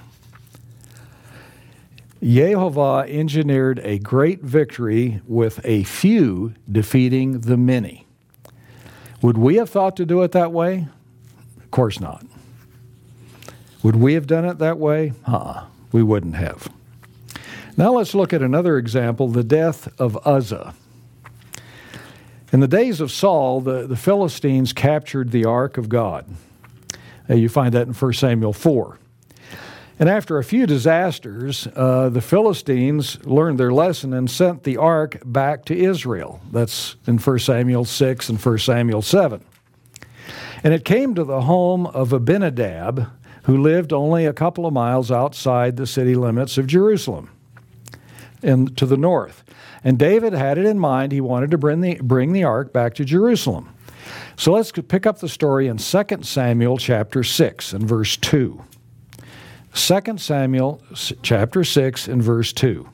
Jehovah engineered a great victory with a few defeating the many. Would we have thought to do it that way? Of course not. Would we have done it that way? Uh-uh, we wouldn't have. Now let's look at another example, the death of Uzzah. In the days of Saul, the, the Philistines captured the ark of God. Uh, you find that in First Samuel four. And after a few disasters, uh, the Philistines learned their lesson and sent the ark back to Israel. That's in First Samuel six and First Samuel seven. And it came to the home of Abinadab, who lived only a couple of miles outside the city limits of Jerusalem, and to the north. And David had it in mind. He wanted to bring the, bring the ark back to Jerusalem. So let's pick up the story in Second Samuel chapter six and verse two. Second Samuel chapter six and verse two.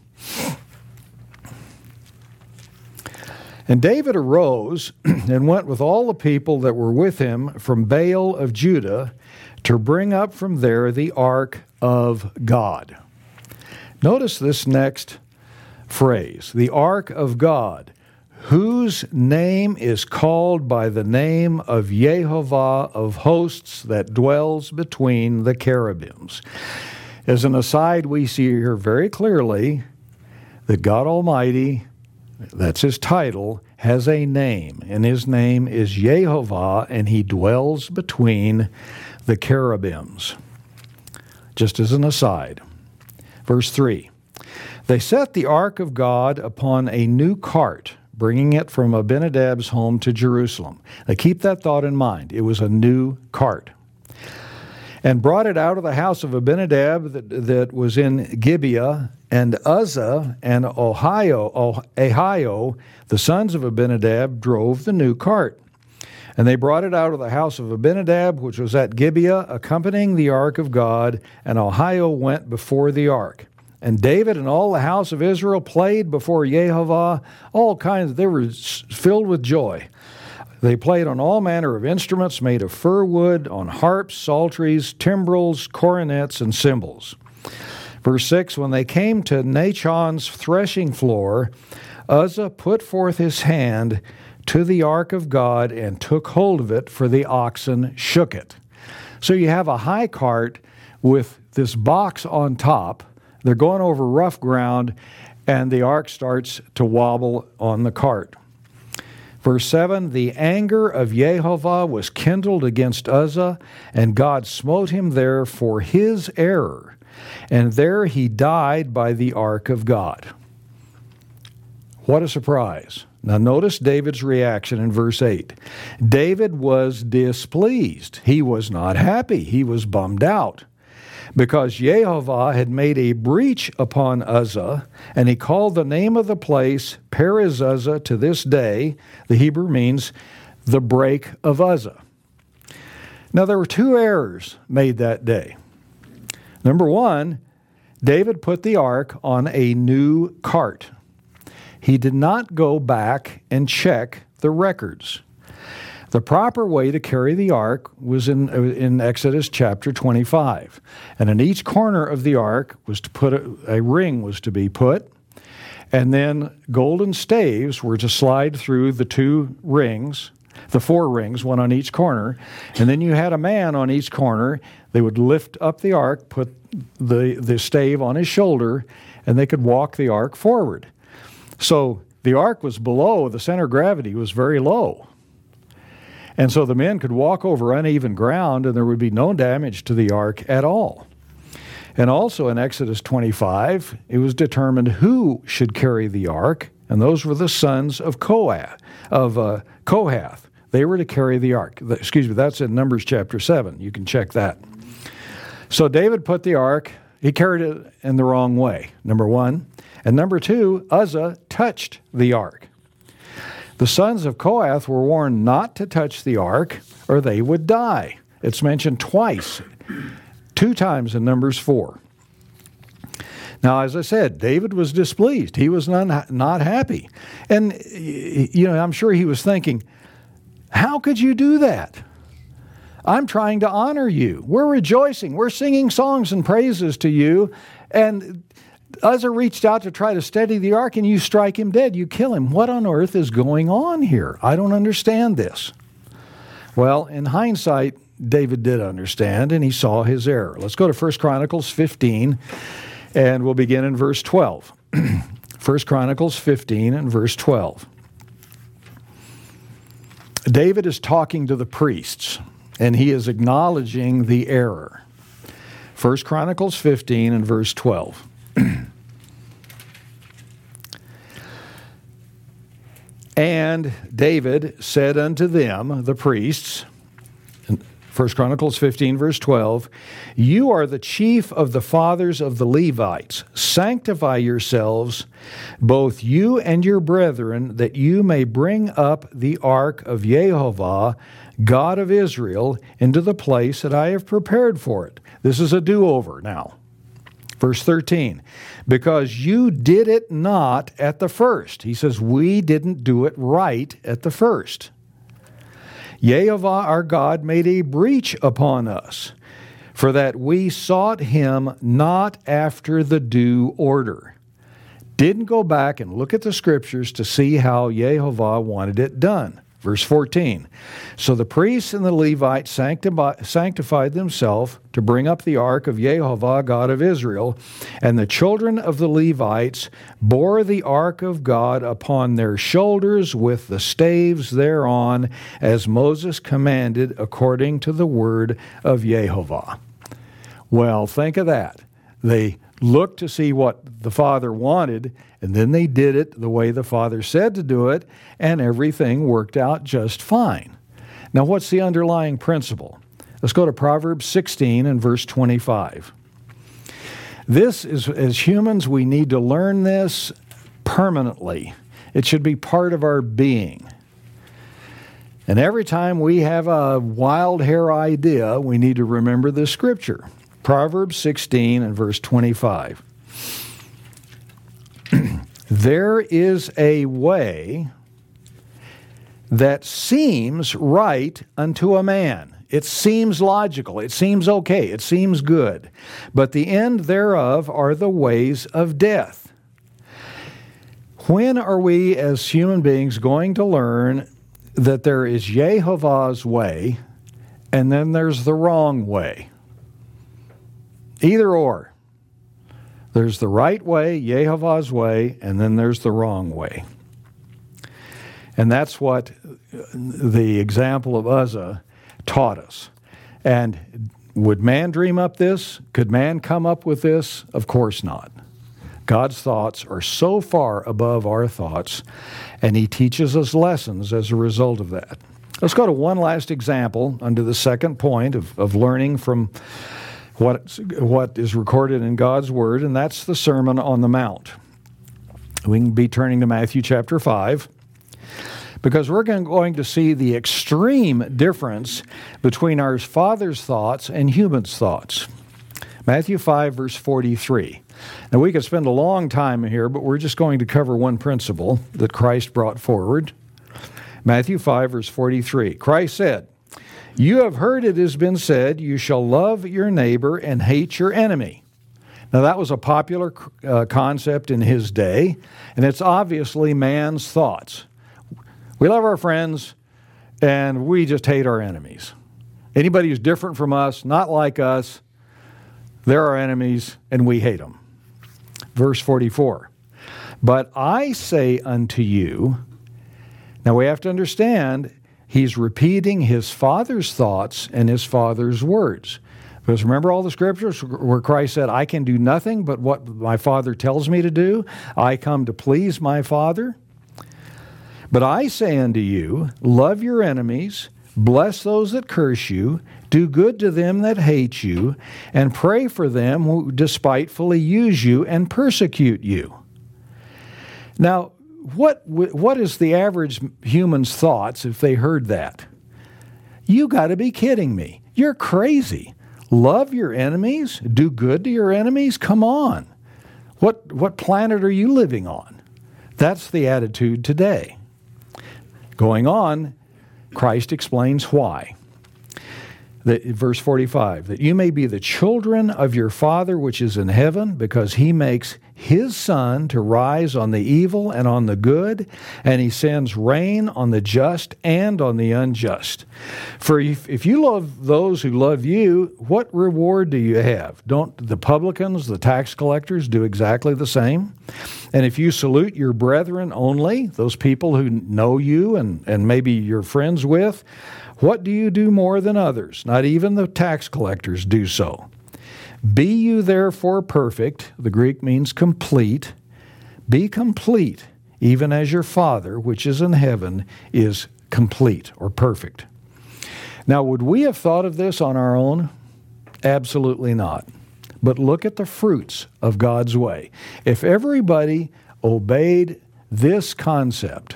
And David arose and went with all the people that were with him from Baal of Judah to bring up from there the ark of God. Notice this next phrase, the ark of God, whose name is called by the name of Jehovah of hosts that dwells between the cherubims. As an aside, we see here very clearly that God Almighty, that's his title, has a name, and his name is Jehovah, and he dwells between the cherubims. Just as an aside. Verse three, they set the ark of God upon a new cart, bringing it from Abinadab's home to Jerusalem. Now keep that thought in mind. It was a new cart. And brought it out of the house of Abinadab that, that was in Gibeah, and Uzzah and Ahio, Ahio, the sons of Abinadab, drove the new cart. And they brought it out of the house of Abinadab, which was at Gibeah, accompanying the ark of God, and Ahio went before the ark. And David and all the house of Israel played before Jehovah, all kinds, they were filled with joy. They played on all manner of instruments made of fir wood, on harps, psalteries, timbrels, cornets, and cymbals. Verse six, when they came to Nachon's threshing floor, Uzzah put forth his hand to the ark of God and took hold of it, for the oxen shook it. So you have a high cart with this box on top. They're going over rough ground, and the ark starts to wobble on the cart. Verse seven, the anger of Jehovah was kindled against Uzzah, and God smote him there for his error, and there he died by the ark of God. What a surprise. Now notice David's reaction in verse eight. David was displeased. He was not happy. He was bummed out, because Jehovah had made a breach upon Uzzah, and he called the name of the place Perez Uzzah to this day. The Hebrew means the break of Uzzah. Now there were two errors made that day. Number one, David put the ark on a new cart. He did not go back and check the records. The proper way to carry the ark was in, in Exodus chapter twenty-five. And in each corner of the ark was to put a, a ring was to be put, and then golden staves were to slide through the two rings, the four rings, one on each corner, and then you had a man on each corner. They would lift up the ark, put the, the stave on his shoulder, and they could walk the ark forward. So the ark was below, the center of gravity was very low. And so the men could walk over uneven ground, and there would be no damage to the ark at all. And also in Exodus twenty-five, it was determined who should carry the ark, and those were the sons of Kohath. Of uh, Kohath. They were to carry the ark. Excuse me, that's in Numbers chapter seven. You can check that. So David put the ark, he carried it in the wrong way, number one. And number two, Uzzah touched the ark. The sons of Kohath were warned not to touch the ark, or they would die. It's mentioned twice, two times in Numbers four. Now, as I said, David was displeased. He was not, not happy. And, you know, I'm sure he was thinking, how could you do that? I'm trying to honor you. We're rejoicing. We're singing songs and praises to you. And Uzzah reached out to try to steady the ark, and you strike him dead. You kill him. What on earth is going on here? I don't understand this. Well, in hindsight, David did understand, and he saw his error. Let's go to First Chronicles fifteen. And we'll begin in verse twelve. First Chronicles fifteen and verse twelve. David is talking to the priests, and he is acknowledging the error. First Chronicles fifteen and verse twelve. And David said unto them, the priests, First Chronicles fifteen, verse twelve, you are the chief of the fathers of the Levites. Sanctify yourselves, both you and your brethren, that you may bring up the ark of Jehovah, God of Israel, into the place that I have prepared for it. This is a do-over now. Verse thirteen, because you did it not at the first. He says, we didn't do it right at the first. Jehovah our God made a breach upon us, for that we sought him not after the due order. Didn't go back and look at the scriptures to see how Jehovah wanted it done. Verse fourteen, so the priests and the Levites sanctified themselves to bring up the ark of Jehovah, God of Israel, and the children of the Levites bore the ark of God upon their shoulders with the staves thereon, as Moses commanded according to the word of Jehovah. Well, think of that. They looked to see what the Father wanted, and then they did it the way the Father said to do it, and everything worked out just fine. Now, what's the underlying principle? Let's go to Proverbs sixteen and verse twenty-five. This is, as humans, we need to learn this permanently. It should be part of our being. And every time we have a wild hair idea, we need to remember this scripture. Proverbs sixteen and verse twenty-five. There is a way that seems right unto a man. It seems logical. It seems okay. It seems good. But the end thereof are the ways of death. When are we as human beings going to learn that there is Jehovah's way and then there's the wrong way? Either or. There's the right way, Jehovah's way, and then there's the wrong way. And that's what the example of Uzzah taught us. And would man dream up this? Could man come up with this? Of course not. God's thoughts are so far above our thoughts, and he teaches us lessons as a result of that. Let's go to one last example under the second point of, of learning from what, what is recorded in God's Word, and that's the Sermon on the Mount. We can be turning to Matthew chapter five, because we're going to see the extreme difference between our Father's thoughts and humans' thoughts. Matthew five, verse forty-three. Now, we could spend a long time here, but we're just going to cover one principle that Christ brought forward. Matthew five, verse forty-three. Christ said, "You have heard it has been said, you shall love your neighbor and hate your enemy." Now, that was a popular uh, concept in his day, and it's obviously man's thoughts. We love our friends, and we just hate our enemies. Anybody who's different from us, not like us, they're our enemies, and we hate them. Verse forty-four, "But I say unto you," now we have to understand, he's repeating his Father's thoughts and his Father's words. Because remember all the scriptures where Christ said, "I can do nothing but what my Father tells me to do. I come to please my Father. But I say unto you, love your enemies, bless those that curse you, do good to them that hate you, and pray for them who despitefully use you and persecute you." Now, what what is the average human's thoughts if they heard that? You got to be kidding me. You're crazy. Love your enemies? Do good to your enemies? Come on. What, what planet are you living on? That's the attitude today. Going on, Christ explains why. That, verse forty-five, that you may be the children of your Father which is in heaven, because he makes his sun to rise on the evil and on the good, and he sends rain on the just and on the unjust. For if, if you love those who love you, what reward do you have? Don't the publicans, the tax collectors, do exactly the same? And if you salute your brethren only, those people who know you and, and maybe you're friends with, what do you do more than others? Not even the tax collectors do so. Be you therefore perfect, the Greek means complete. Be complete, even as your Father, which is in heaven, is complete or perfect. Now, would we have thought of this on our own? Absolutely not. But look at the fruits of God's way. If everybody obeyed this concept,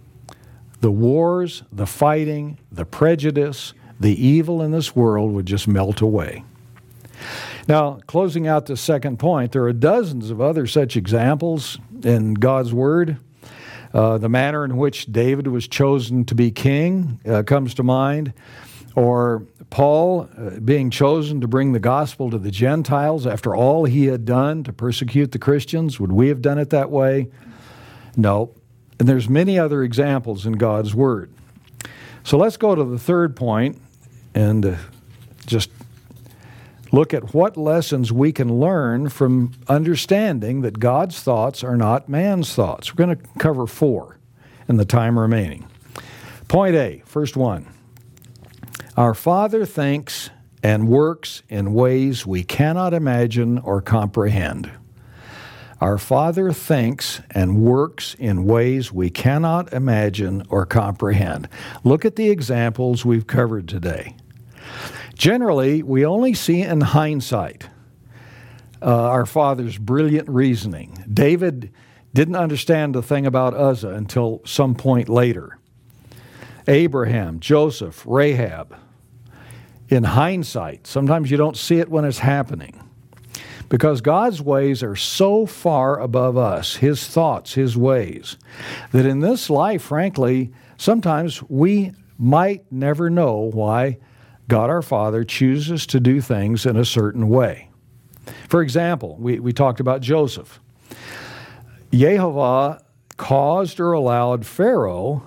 the wars, the fighting, the prejudice, the evil in this world would just melt away. Now, closing out the second point, there are dozens of other such examples in God's Word. Uh, the manner in which David was chosen to be king uh, comes to mind. Or Paul uh, being chosen to bring the gospel to the Gentiles after all he had done to persecute the Christians. Would we have done it that way? No. And there's many other examples in God's Word. So let's go to the third point and uh, just look at what lessons we can learn from understanding that God's thoughts are not man's thoughts. We're going to cover four in the time remaining. Point A, first one. Our Father thinks and works in ways we cannot imagine or comprehend. Our Father thinks and works in ways we cannot imagine or comprehend. Look at the examples we've covered today. Generally, we only see in hindsight uh, our Father's brilliant reasoning. David didn't understand the thing about Uzzah until some point later. Abraham, Joseph, Rahab. In hindsight, sometimes you don't see it when it's happening. Because God's ways are so far above us, His thoughts, His ways, that in this life, frankly, sometimes we might never know why God our Father chooses to do things in a certain way. For example, we, we talked about Joseph. Yehovah caused or allowed Pharaoh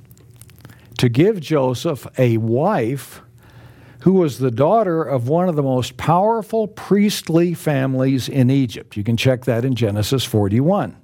to give Joseph a wife who was the daughter of one of the most powerful priestly families in Egypt. You can check that in Genesis forty-one.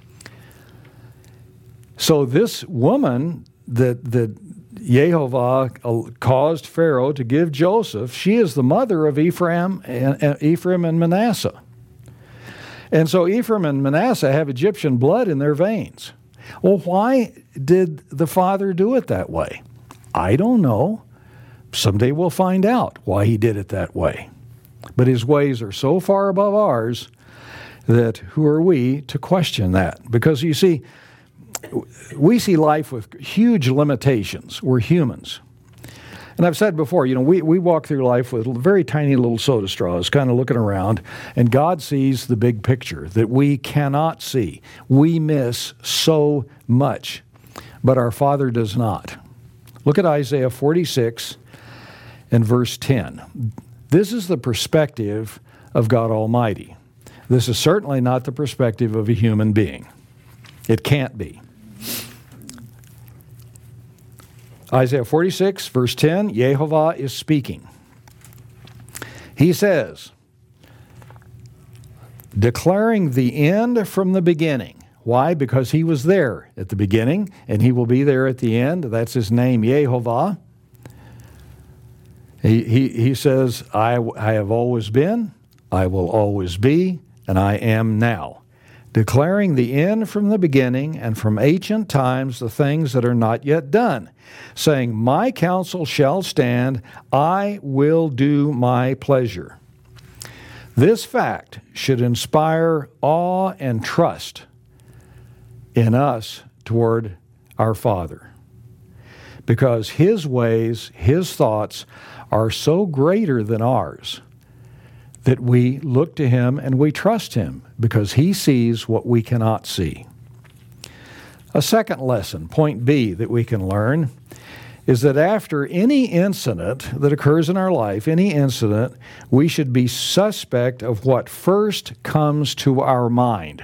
So this woman that, that Yehovah caused Pharaoh to give Joseph, she is the mother of Ephraim and, and Ephraim and Manasseh. And so Ephraim and Manasseh have Egyptian blood in their veins. Well, why did the father do it that way? I don't know. Someday we'll find out why he did it that way. But his ways are so far above ours that who are we to question that? Because you see, we see life with huge limitations. We're humans. And I've said before, you know, we, we walk through life with very tiny little soda straws, kind of looking around, and God sees the big picture that we cannot see. We miss so much, but our Father does not. Look at Isaiah forty-six and verse ten. This is the perspective of God Almighty. This is certainly not the perspective of a human being. It can't be. Isaiah forty-six, verse ten, Yehovah is speaking. He says, declaring the end from the beginning. Why? Because he was there at the beginning, and he will be there at the end. That's his name, Yehovah. He, he, he says, I, I have always been, I will always be, and I am now. Declaring the end from the beginning and from ancient times the things that are not yet done, saying, my counsel shall stand, I will do my pleasure. This fact should inspire awe and trust in us toward our Father, because His ways, His thoughts are so greater than ours that we look to Him and we trust Him because He sees what we cannot see. A second lesson, point B, that we can learn is that after any incident that occurs in our life, any incident, we should be suspect of what first comes to our mind.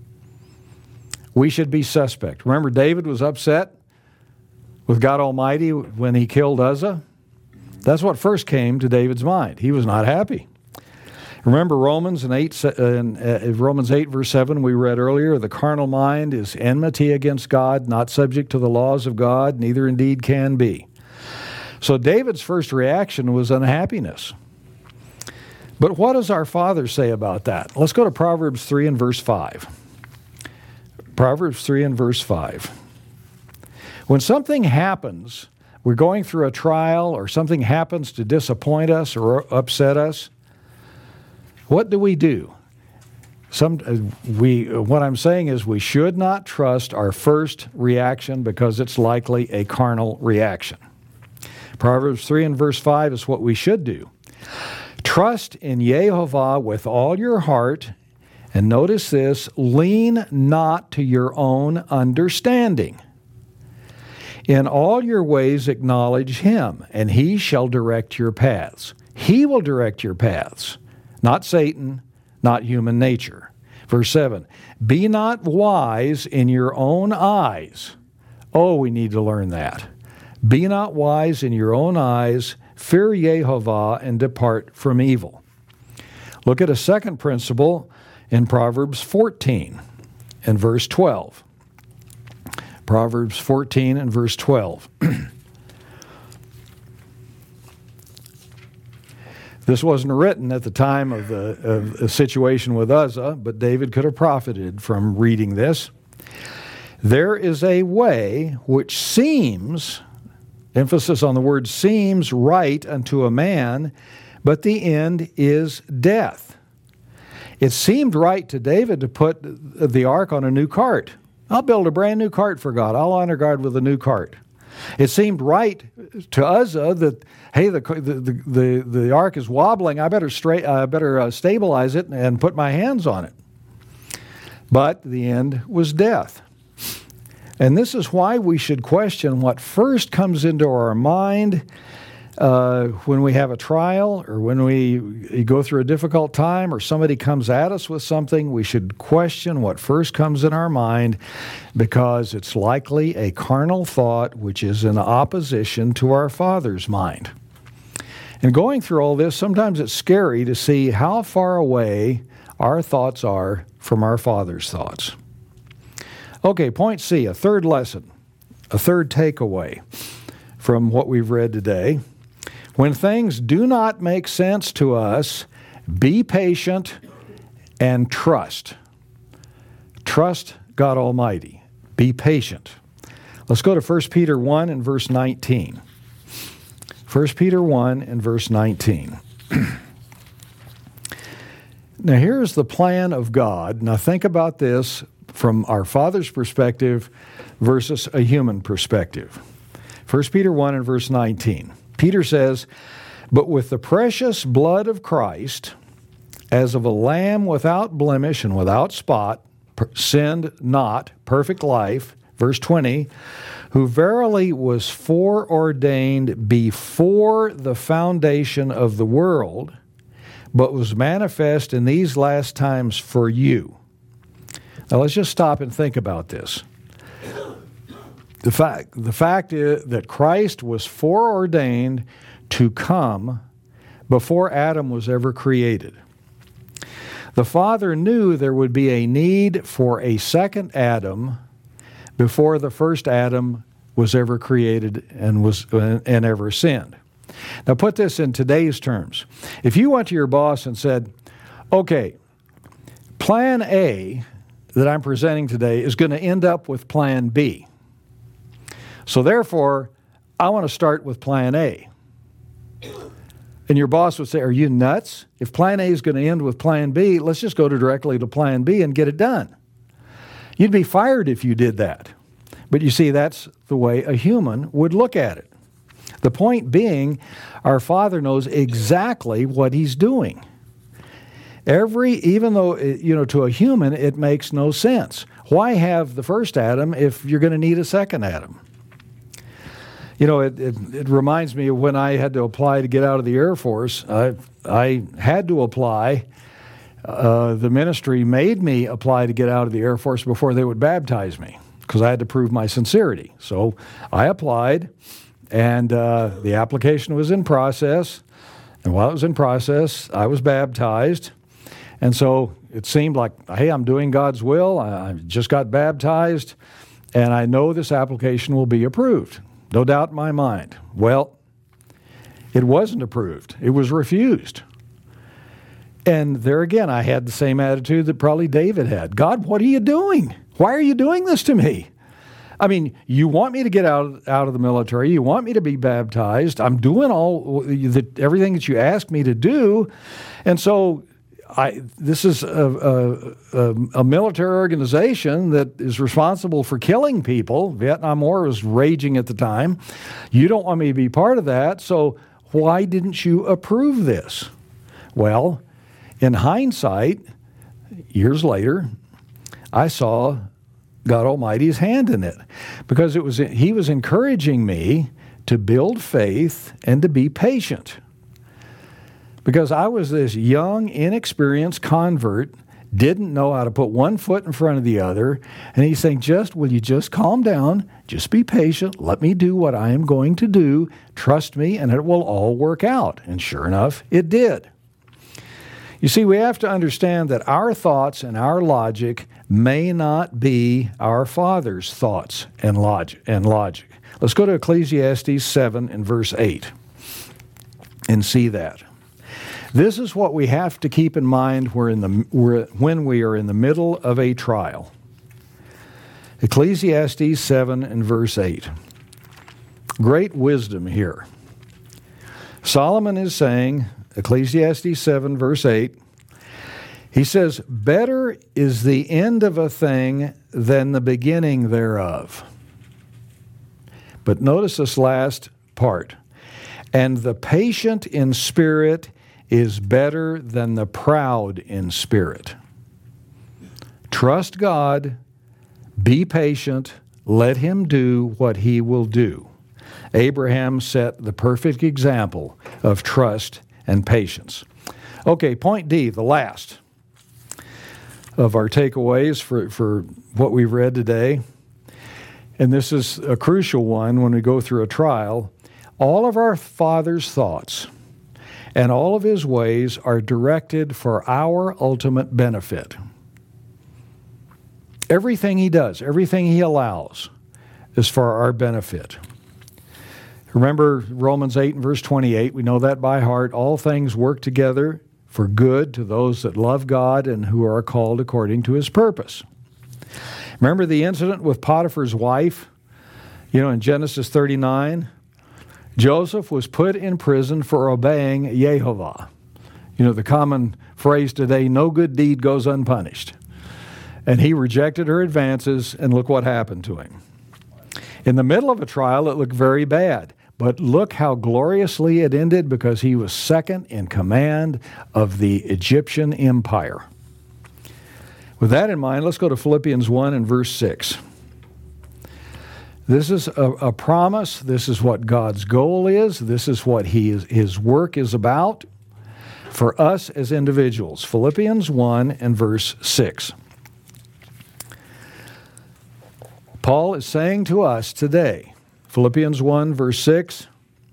We should be suspect. Remember, David was upset with God Almighty when he killed Uzzah? That's what first came to David's mind. He was not happy. Remember Romans in eight, in, uh, Romans eight, verse seven, we read earlier, the carnal mind is enmity against God, not subject to the laws of God, neither indeed can be. So David's first reaction was unhappiness. But what does our Father say about that? Let's go to Proverbs three and verse five. Proverbs three and verse five. When something happens, we're going through a trial, or something happens to disappoint us or upset us, what do we do? Some, uh, we, what I'm saying is we should not trust our first reaction because it's likely a carnal reaction. Proverbs three and verse five is what we should do. Trust in Yehovah with all your heart, and notice this, lean not to your own understanding. In all your ways acknowledge Him, and He shall direct your paths. He will direct your paths. Not Satan, not human nature. Verse seven, be not wise in your own eyes. Oh, we need to learn that. Be not wise in your own eyes, fear Yehovah, and depart from evil. Look at a second principle in Proverbs fourteen and verse twelve. Proverbs fourteen and verse twelve. This wasn't written at the time of the, of the situation with Uzzah, but David could have profited from reading this. There is a way which seems, emphasis on the word seems, right unto a man, but the end is death. It seemed right to David to put the ark on a new cart. I'll build a brand new cart for God. I'll honor God with a new cart. It seemed right to Uzzah that, hey, the the the, the ark is wobbling. I better straight, I better uh, stabilize it and put my hands on it. But the end was death. And this is why we should question what first comes into our mind uh, when we have a trial or when we go through a difficult time or somebody comes at us with something. We should question what first comes in our mind because it's likely a carnal thought which is in opposition to our Father's mind. And going through all this, sometimes it's scary to see how far away our thoughts are from our Father's thoughts. Okay, point C, a third lesson, a third takeaway from what we've read today. When things do not make sense to us, be patient and trust. Trust God Almighty. Be patient. Let's go to First Peter one and verse nineteen. First Peter one and verse nineteen. Now here's the plan of God. Now think about this from our Father's perspective versus a human perspective. First Peter one and verse nineteen. Peter says, but with the precious blood of Christ, as of a lamb without blemish and without spot, per- sinned not, perfect life, verse twenty, who verily was foreordained before the foundation of the world, but was manifest in these last times for you. Now let's just stop and think about this. The fact, the fact is that Christ was foreordained to come before Adam was ever created. The Father knew there would be a need for a second Adam before the first Adam was ever created and was and ever sinned. Now put this in today's terms. If you went to your boss and said, okay, plan A that I'm presenting today is going to end up with plan B. So therefore, I want to start with plan A. And your boss would say, are you nuts? If plan A is going to end with plan B, let's just go to directly to plan B and get it done. You'd be fired if you did that. But you see, that's the way a human would look at it. The point being, our Father knows exactly what He's doing. Every, even though, you know, to a human, it makes no sense. Why have the first Adam if you're going to need a second Adam? You know, it, it, it reminds me of when I had to apply to get out of the Air Force. I, I had to apply. Uh, the ministry made me apply to get out of the Air Force before they would baptize me because I had to prove my sincerity. So I applied, and uh, the application was in process. And while it was in process, I was baptized. And so it seemed like, hey, I'm doing God's will. I, I just got baptized, and I know this application will be approved. No doubt in my mind. Well, it wasn't approved. It was refused. And there again, I had the same attitude that probably David had. God, what are you doing? Why are you doing this to me? I mean, you want me to get out, out of the military. You want me to be baptized. I'm doing all the, everything that you asked me to do. And so I, this is a, a, a military organization that is responsible for killing people. Vietnam War was raging at the time. You don't want me to be part of that, so why didn't you approve this? Well, in hindsight, years later, I saw God Almighty's hand in it because it was He was encouraging me to build faith and to be patient. Because I was this young, inexperienced convert, didn't know how to put one foot in front of the other, and He's saying, just, will you just calm down, just be patient, let me do what I am going to do, trust me, and it will all work out. And sure enough, it did. You see, we have to understand that our thoughts and our logic may not be our Father's thoughts and logic. And logic. Let's go to Ecclesiastes seven and verse eight and see that. This is what we have to keep in mind we're in the, we're, when we are in the middle of a trial. Ecclesiastes seven and verse eight. Great wisdom here. Solomon is saying, Ecclesiastes seven, verse eight, he says, better is the end of a thing than the beginning thereof. But notice this last part. And the patient in spirit is better than the proud in spirit. Trust God, be patient, let Him do what He will do. Abraham set the perfect example of trust and patience. Okay, point D, the last of our takeaways for, for what we've read today. And this is a crucial one when we go through a trial. All of our Father's thoughts and all of His ways are directed for our ultimate benefit. Everything He does, everything He allows is for our benefit. Remember Romans eight and verse twenty-eight, we know that by heart. All things work together for good to those that love God and who are called according to His purpose. Remember the incident with Potiphar's wife? You know, in Genesis thirty-nine, Joseph was put in prison for obeying Yehovah. You know, the common phrase today, no good deed goes unpunished. And he rejected her advances, and look what happened to him. In the middle of a trial, it looked very bad. But look how gloriously it ended because he was second in command of the Egyptian empire. With that in mind, let's go to Philippians one and verse six. This is a, a promise. This is what God's goal is. This is what he is, His work is about for us as individuals. Philippians one and verse six. Paul is saying to us today, Philippians one, verse six,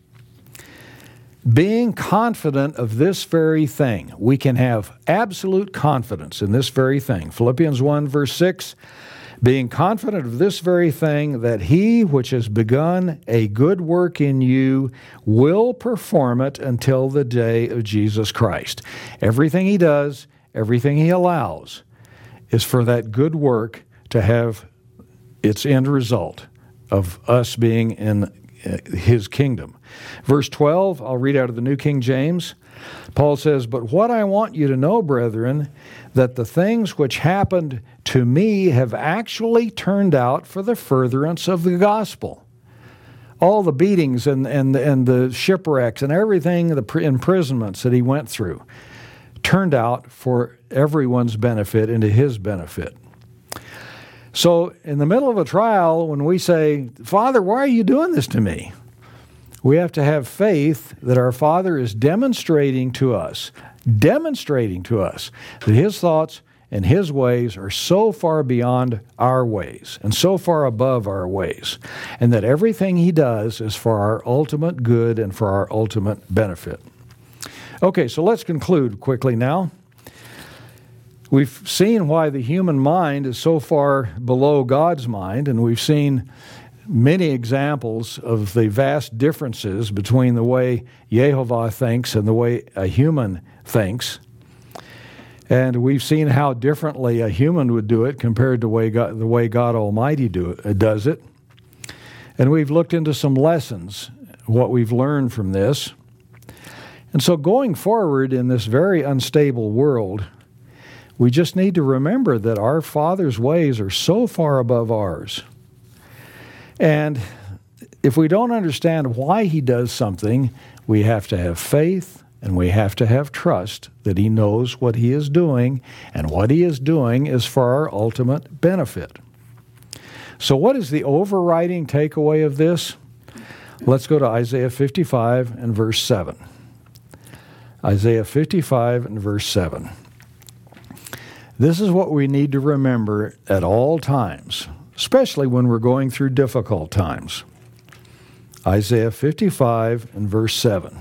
being confident of this very thing. We can have absolute confidence in this very thing. Philippians one, verse six, being confident of this very thing, that He which has begun a good work in you will perform it until the day of Jesus Christ. Everything He does, everything He allows, is for that good work to have its end result of us being in His kingdom. Verse twelve, I'll read out of the New King James. Paul says, but what I want you to know, brethren, that the things which happened to me have actually turned out for the furtherance of the gospel. All the beatings and, and, and the shipwrecks and everything, the imprisonments that he went through, turned out for everyone's benefit and to his benefit. So in the middle of a trial, when we say, Father, why are you doing this to me? We have to have faith that our Father is demonstrating to us, demonstrating to us that his thoughts and his ways are so far beyond our ways and so far above our ways, and that everything he does is for our ultimate good and for our ultimate benefit. Okay, so let's conclude quickly now. We've seen why the human mind is so far below God's mind, and we've seen many examples of the vast differences between the way Yehovah thinks and the way a human thinks. And we've seen how differently a human would do it compared to way God, the way God Almighty do it, does it. And we've looked into some lessons, what we've learned from this. And so going forward in this very unstable world, we just need to remember that our Father's ways are so far above ours. And if we don't understand why he does something, we have to have faith and we have to have trust that he knows what he is doing, and what he is doing is for our ultimate benefit. So what is the overriding takeaway of this? Let's go to Isaiah fifty-five and verse seven. Isaiah fifty-five and verse seven. This is what we need to remember at all times, especially when we're going through difficult times. Isaiah fifty-five and verse seven.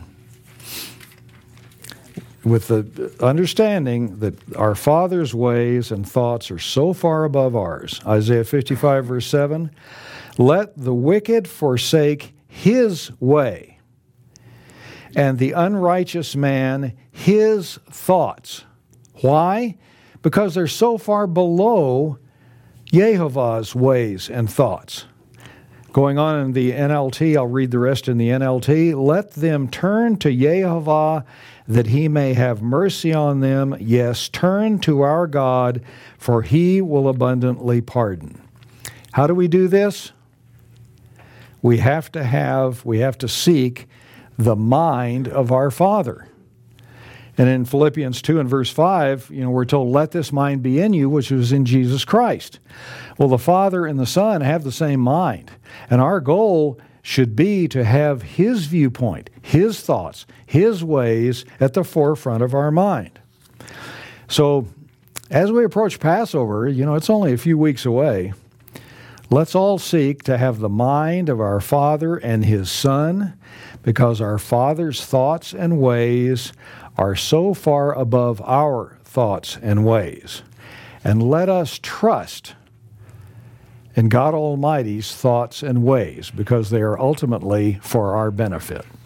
With the understanding that our Father's ways and thoughts are so far above ours. Isaiah fifty-five verse seven. Let the wicked forsake his way, and the unrighteous man his thoughts. Why? Because they're so far below Yehovah's ways and thoughts. Going on in the N L T, I'll read the rest in the N L T. Let them turn to Yehovah that he may have mercy on them. Yes, turn to our God, for he will abundantly pardon. How do we do this? We have to have, we have to seek the mind of our Father. And in Philippians two and verse five, you know, we're told, let this mind be in you, which was in Jesus Christ. Well, the Father and the Son have the same mind. And our goal should be to have his viewpoint, his thoughts, his ways at the forefront of our mind. So as we approach Passover, you know, it's only a few weeks away. Let's all seek to have the mind of our Father and his Son, because our Father's thoughts and ways are so far above our thoughts and ways. And let us trust in God Almighty's thoughts and ways, because they are ultimately for our benefit.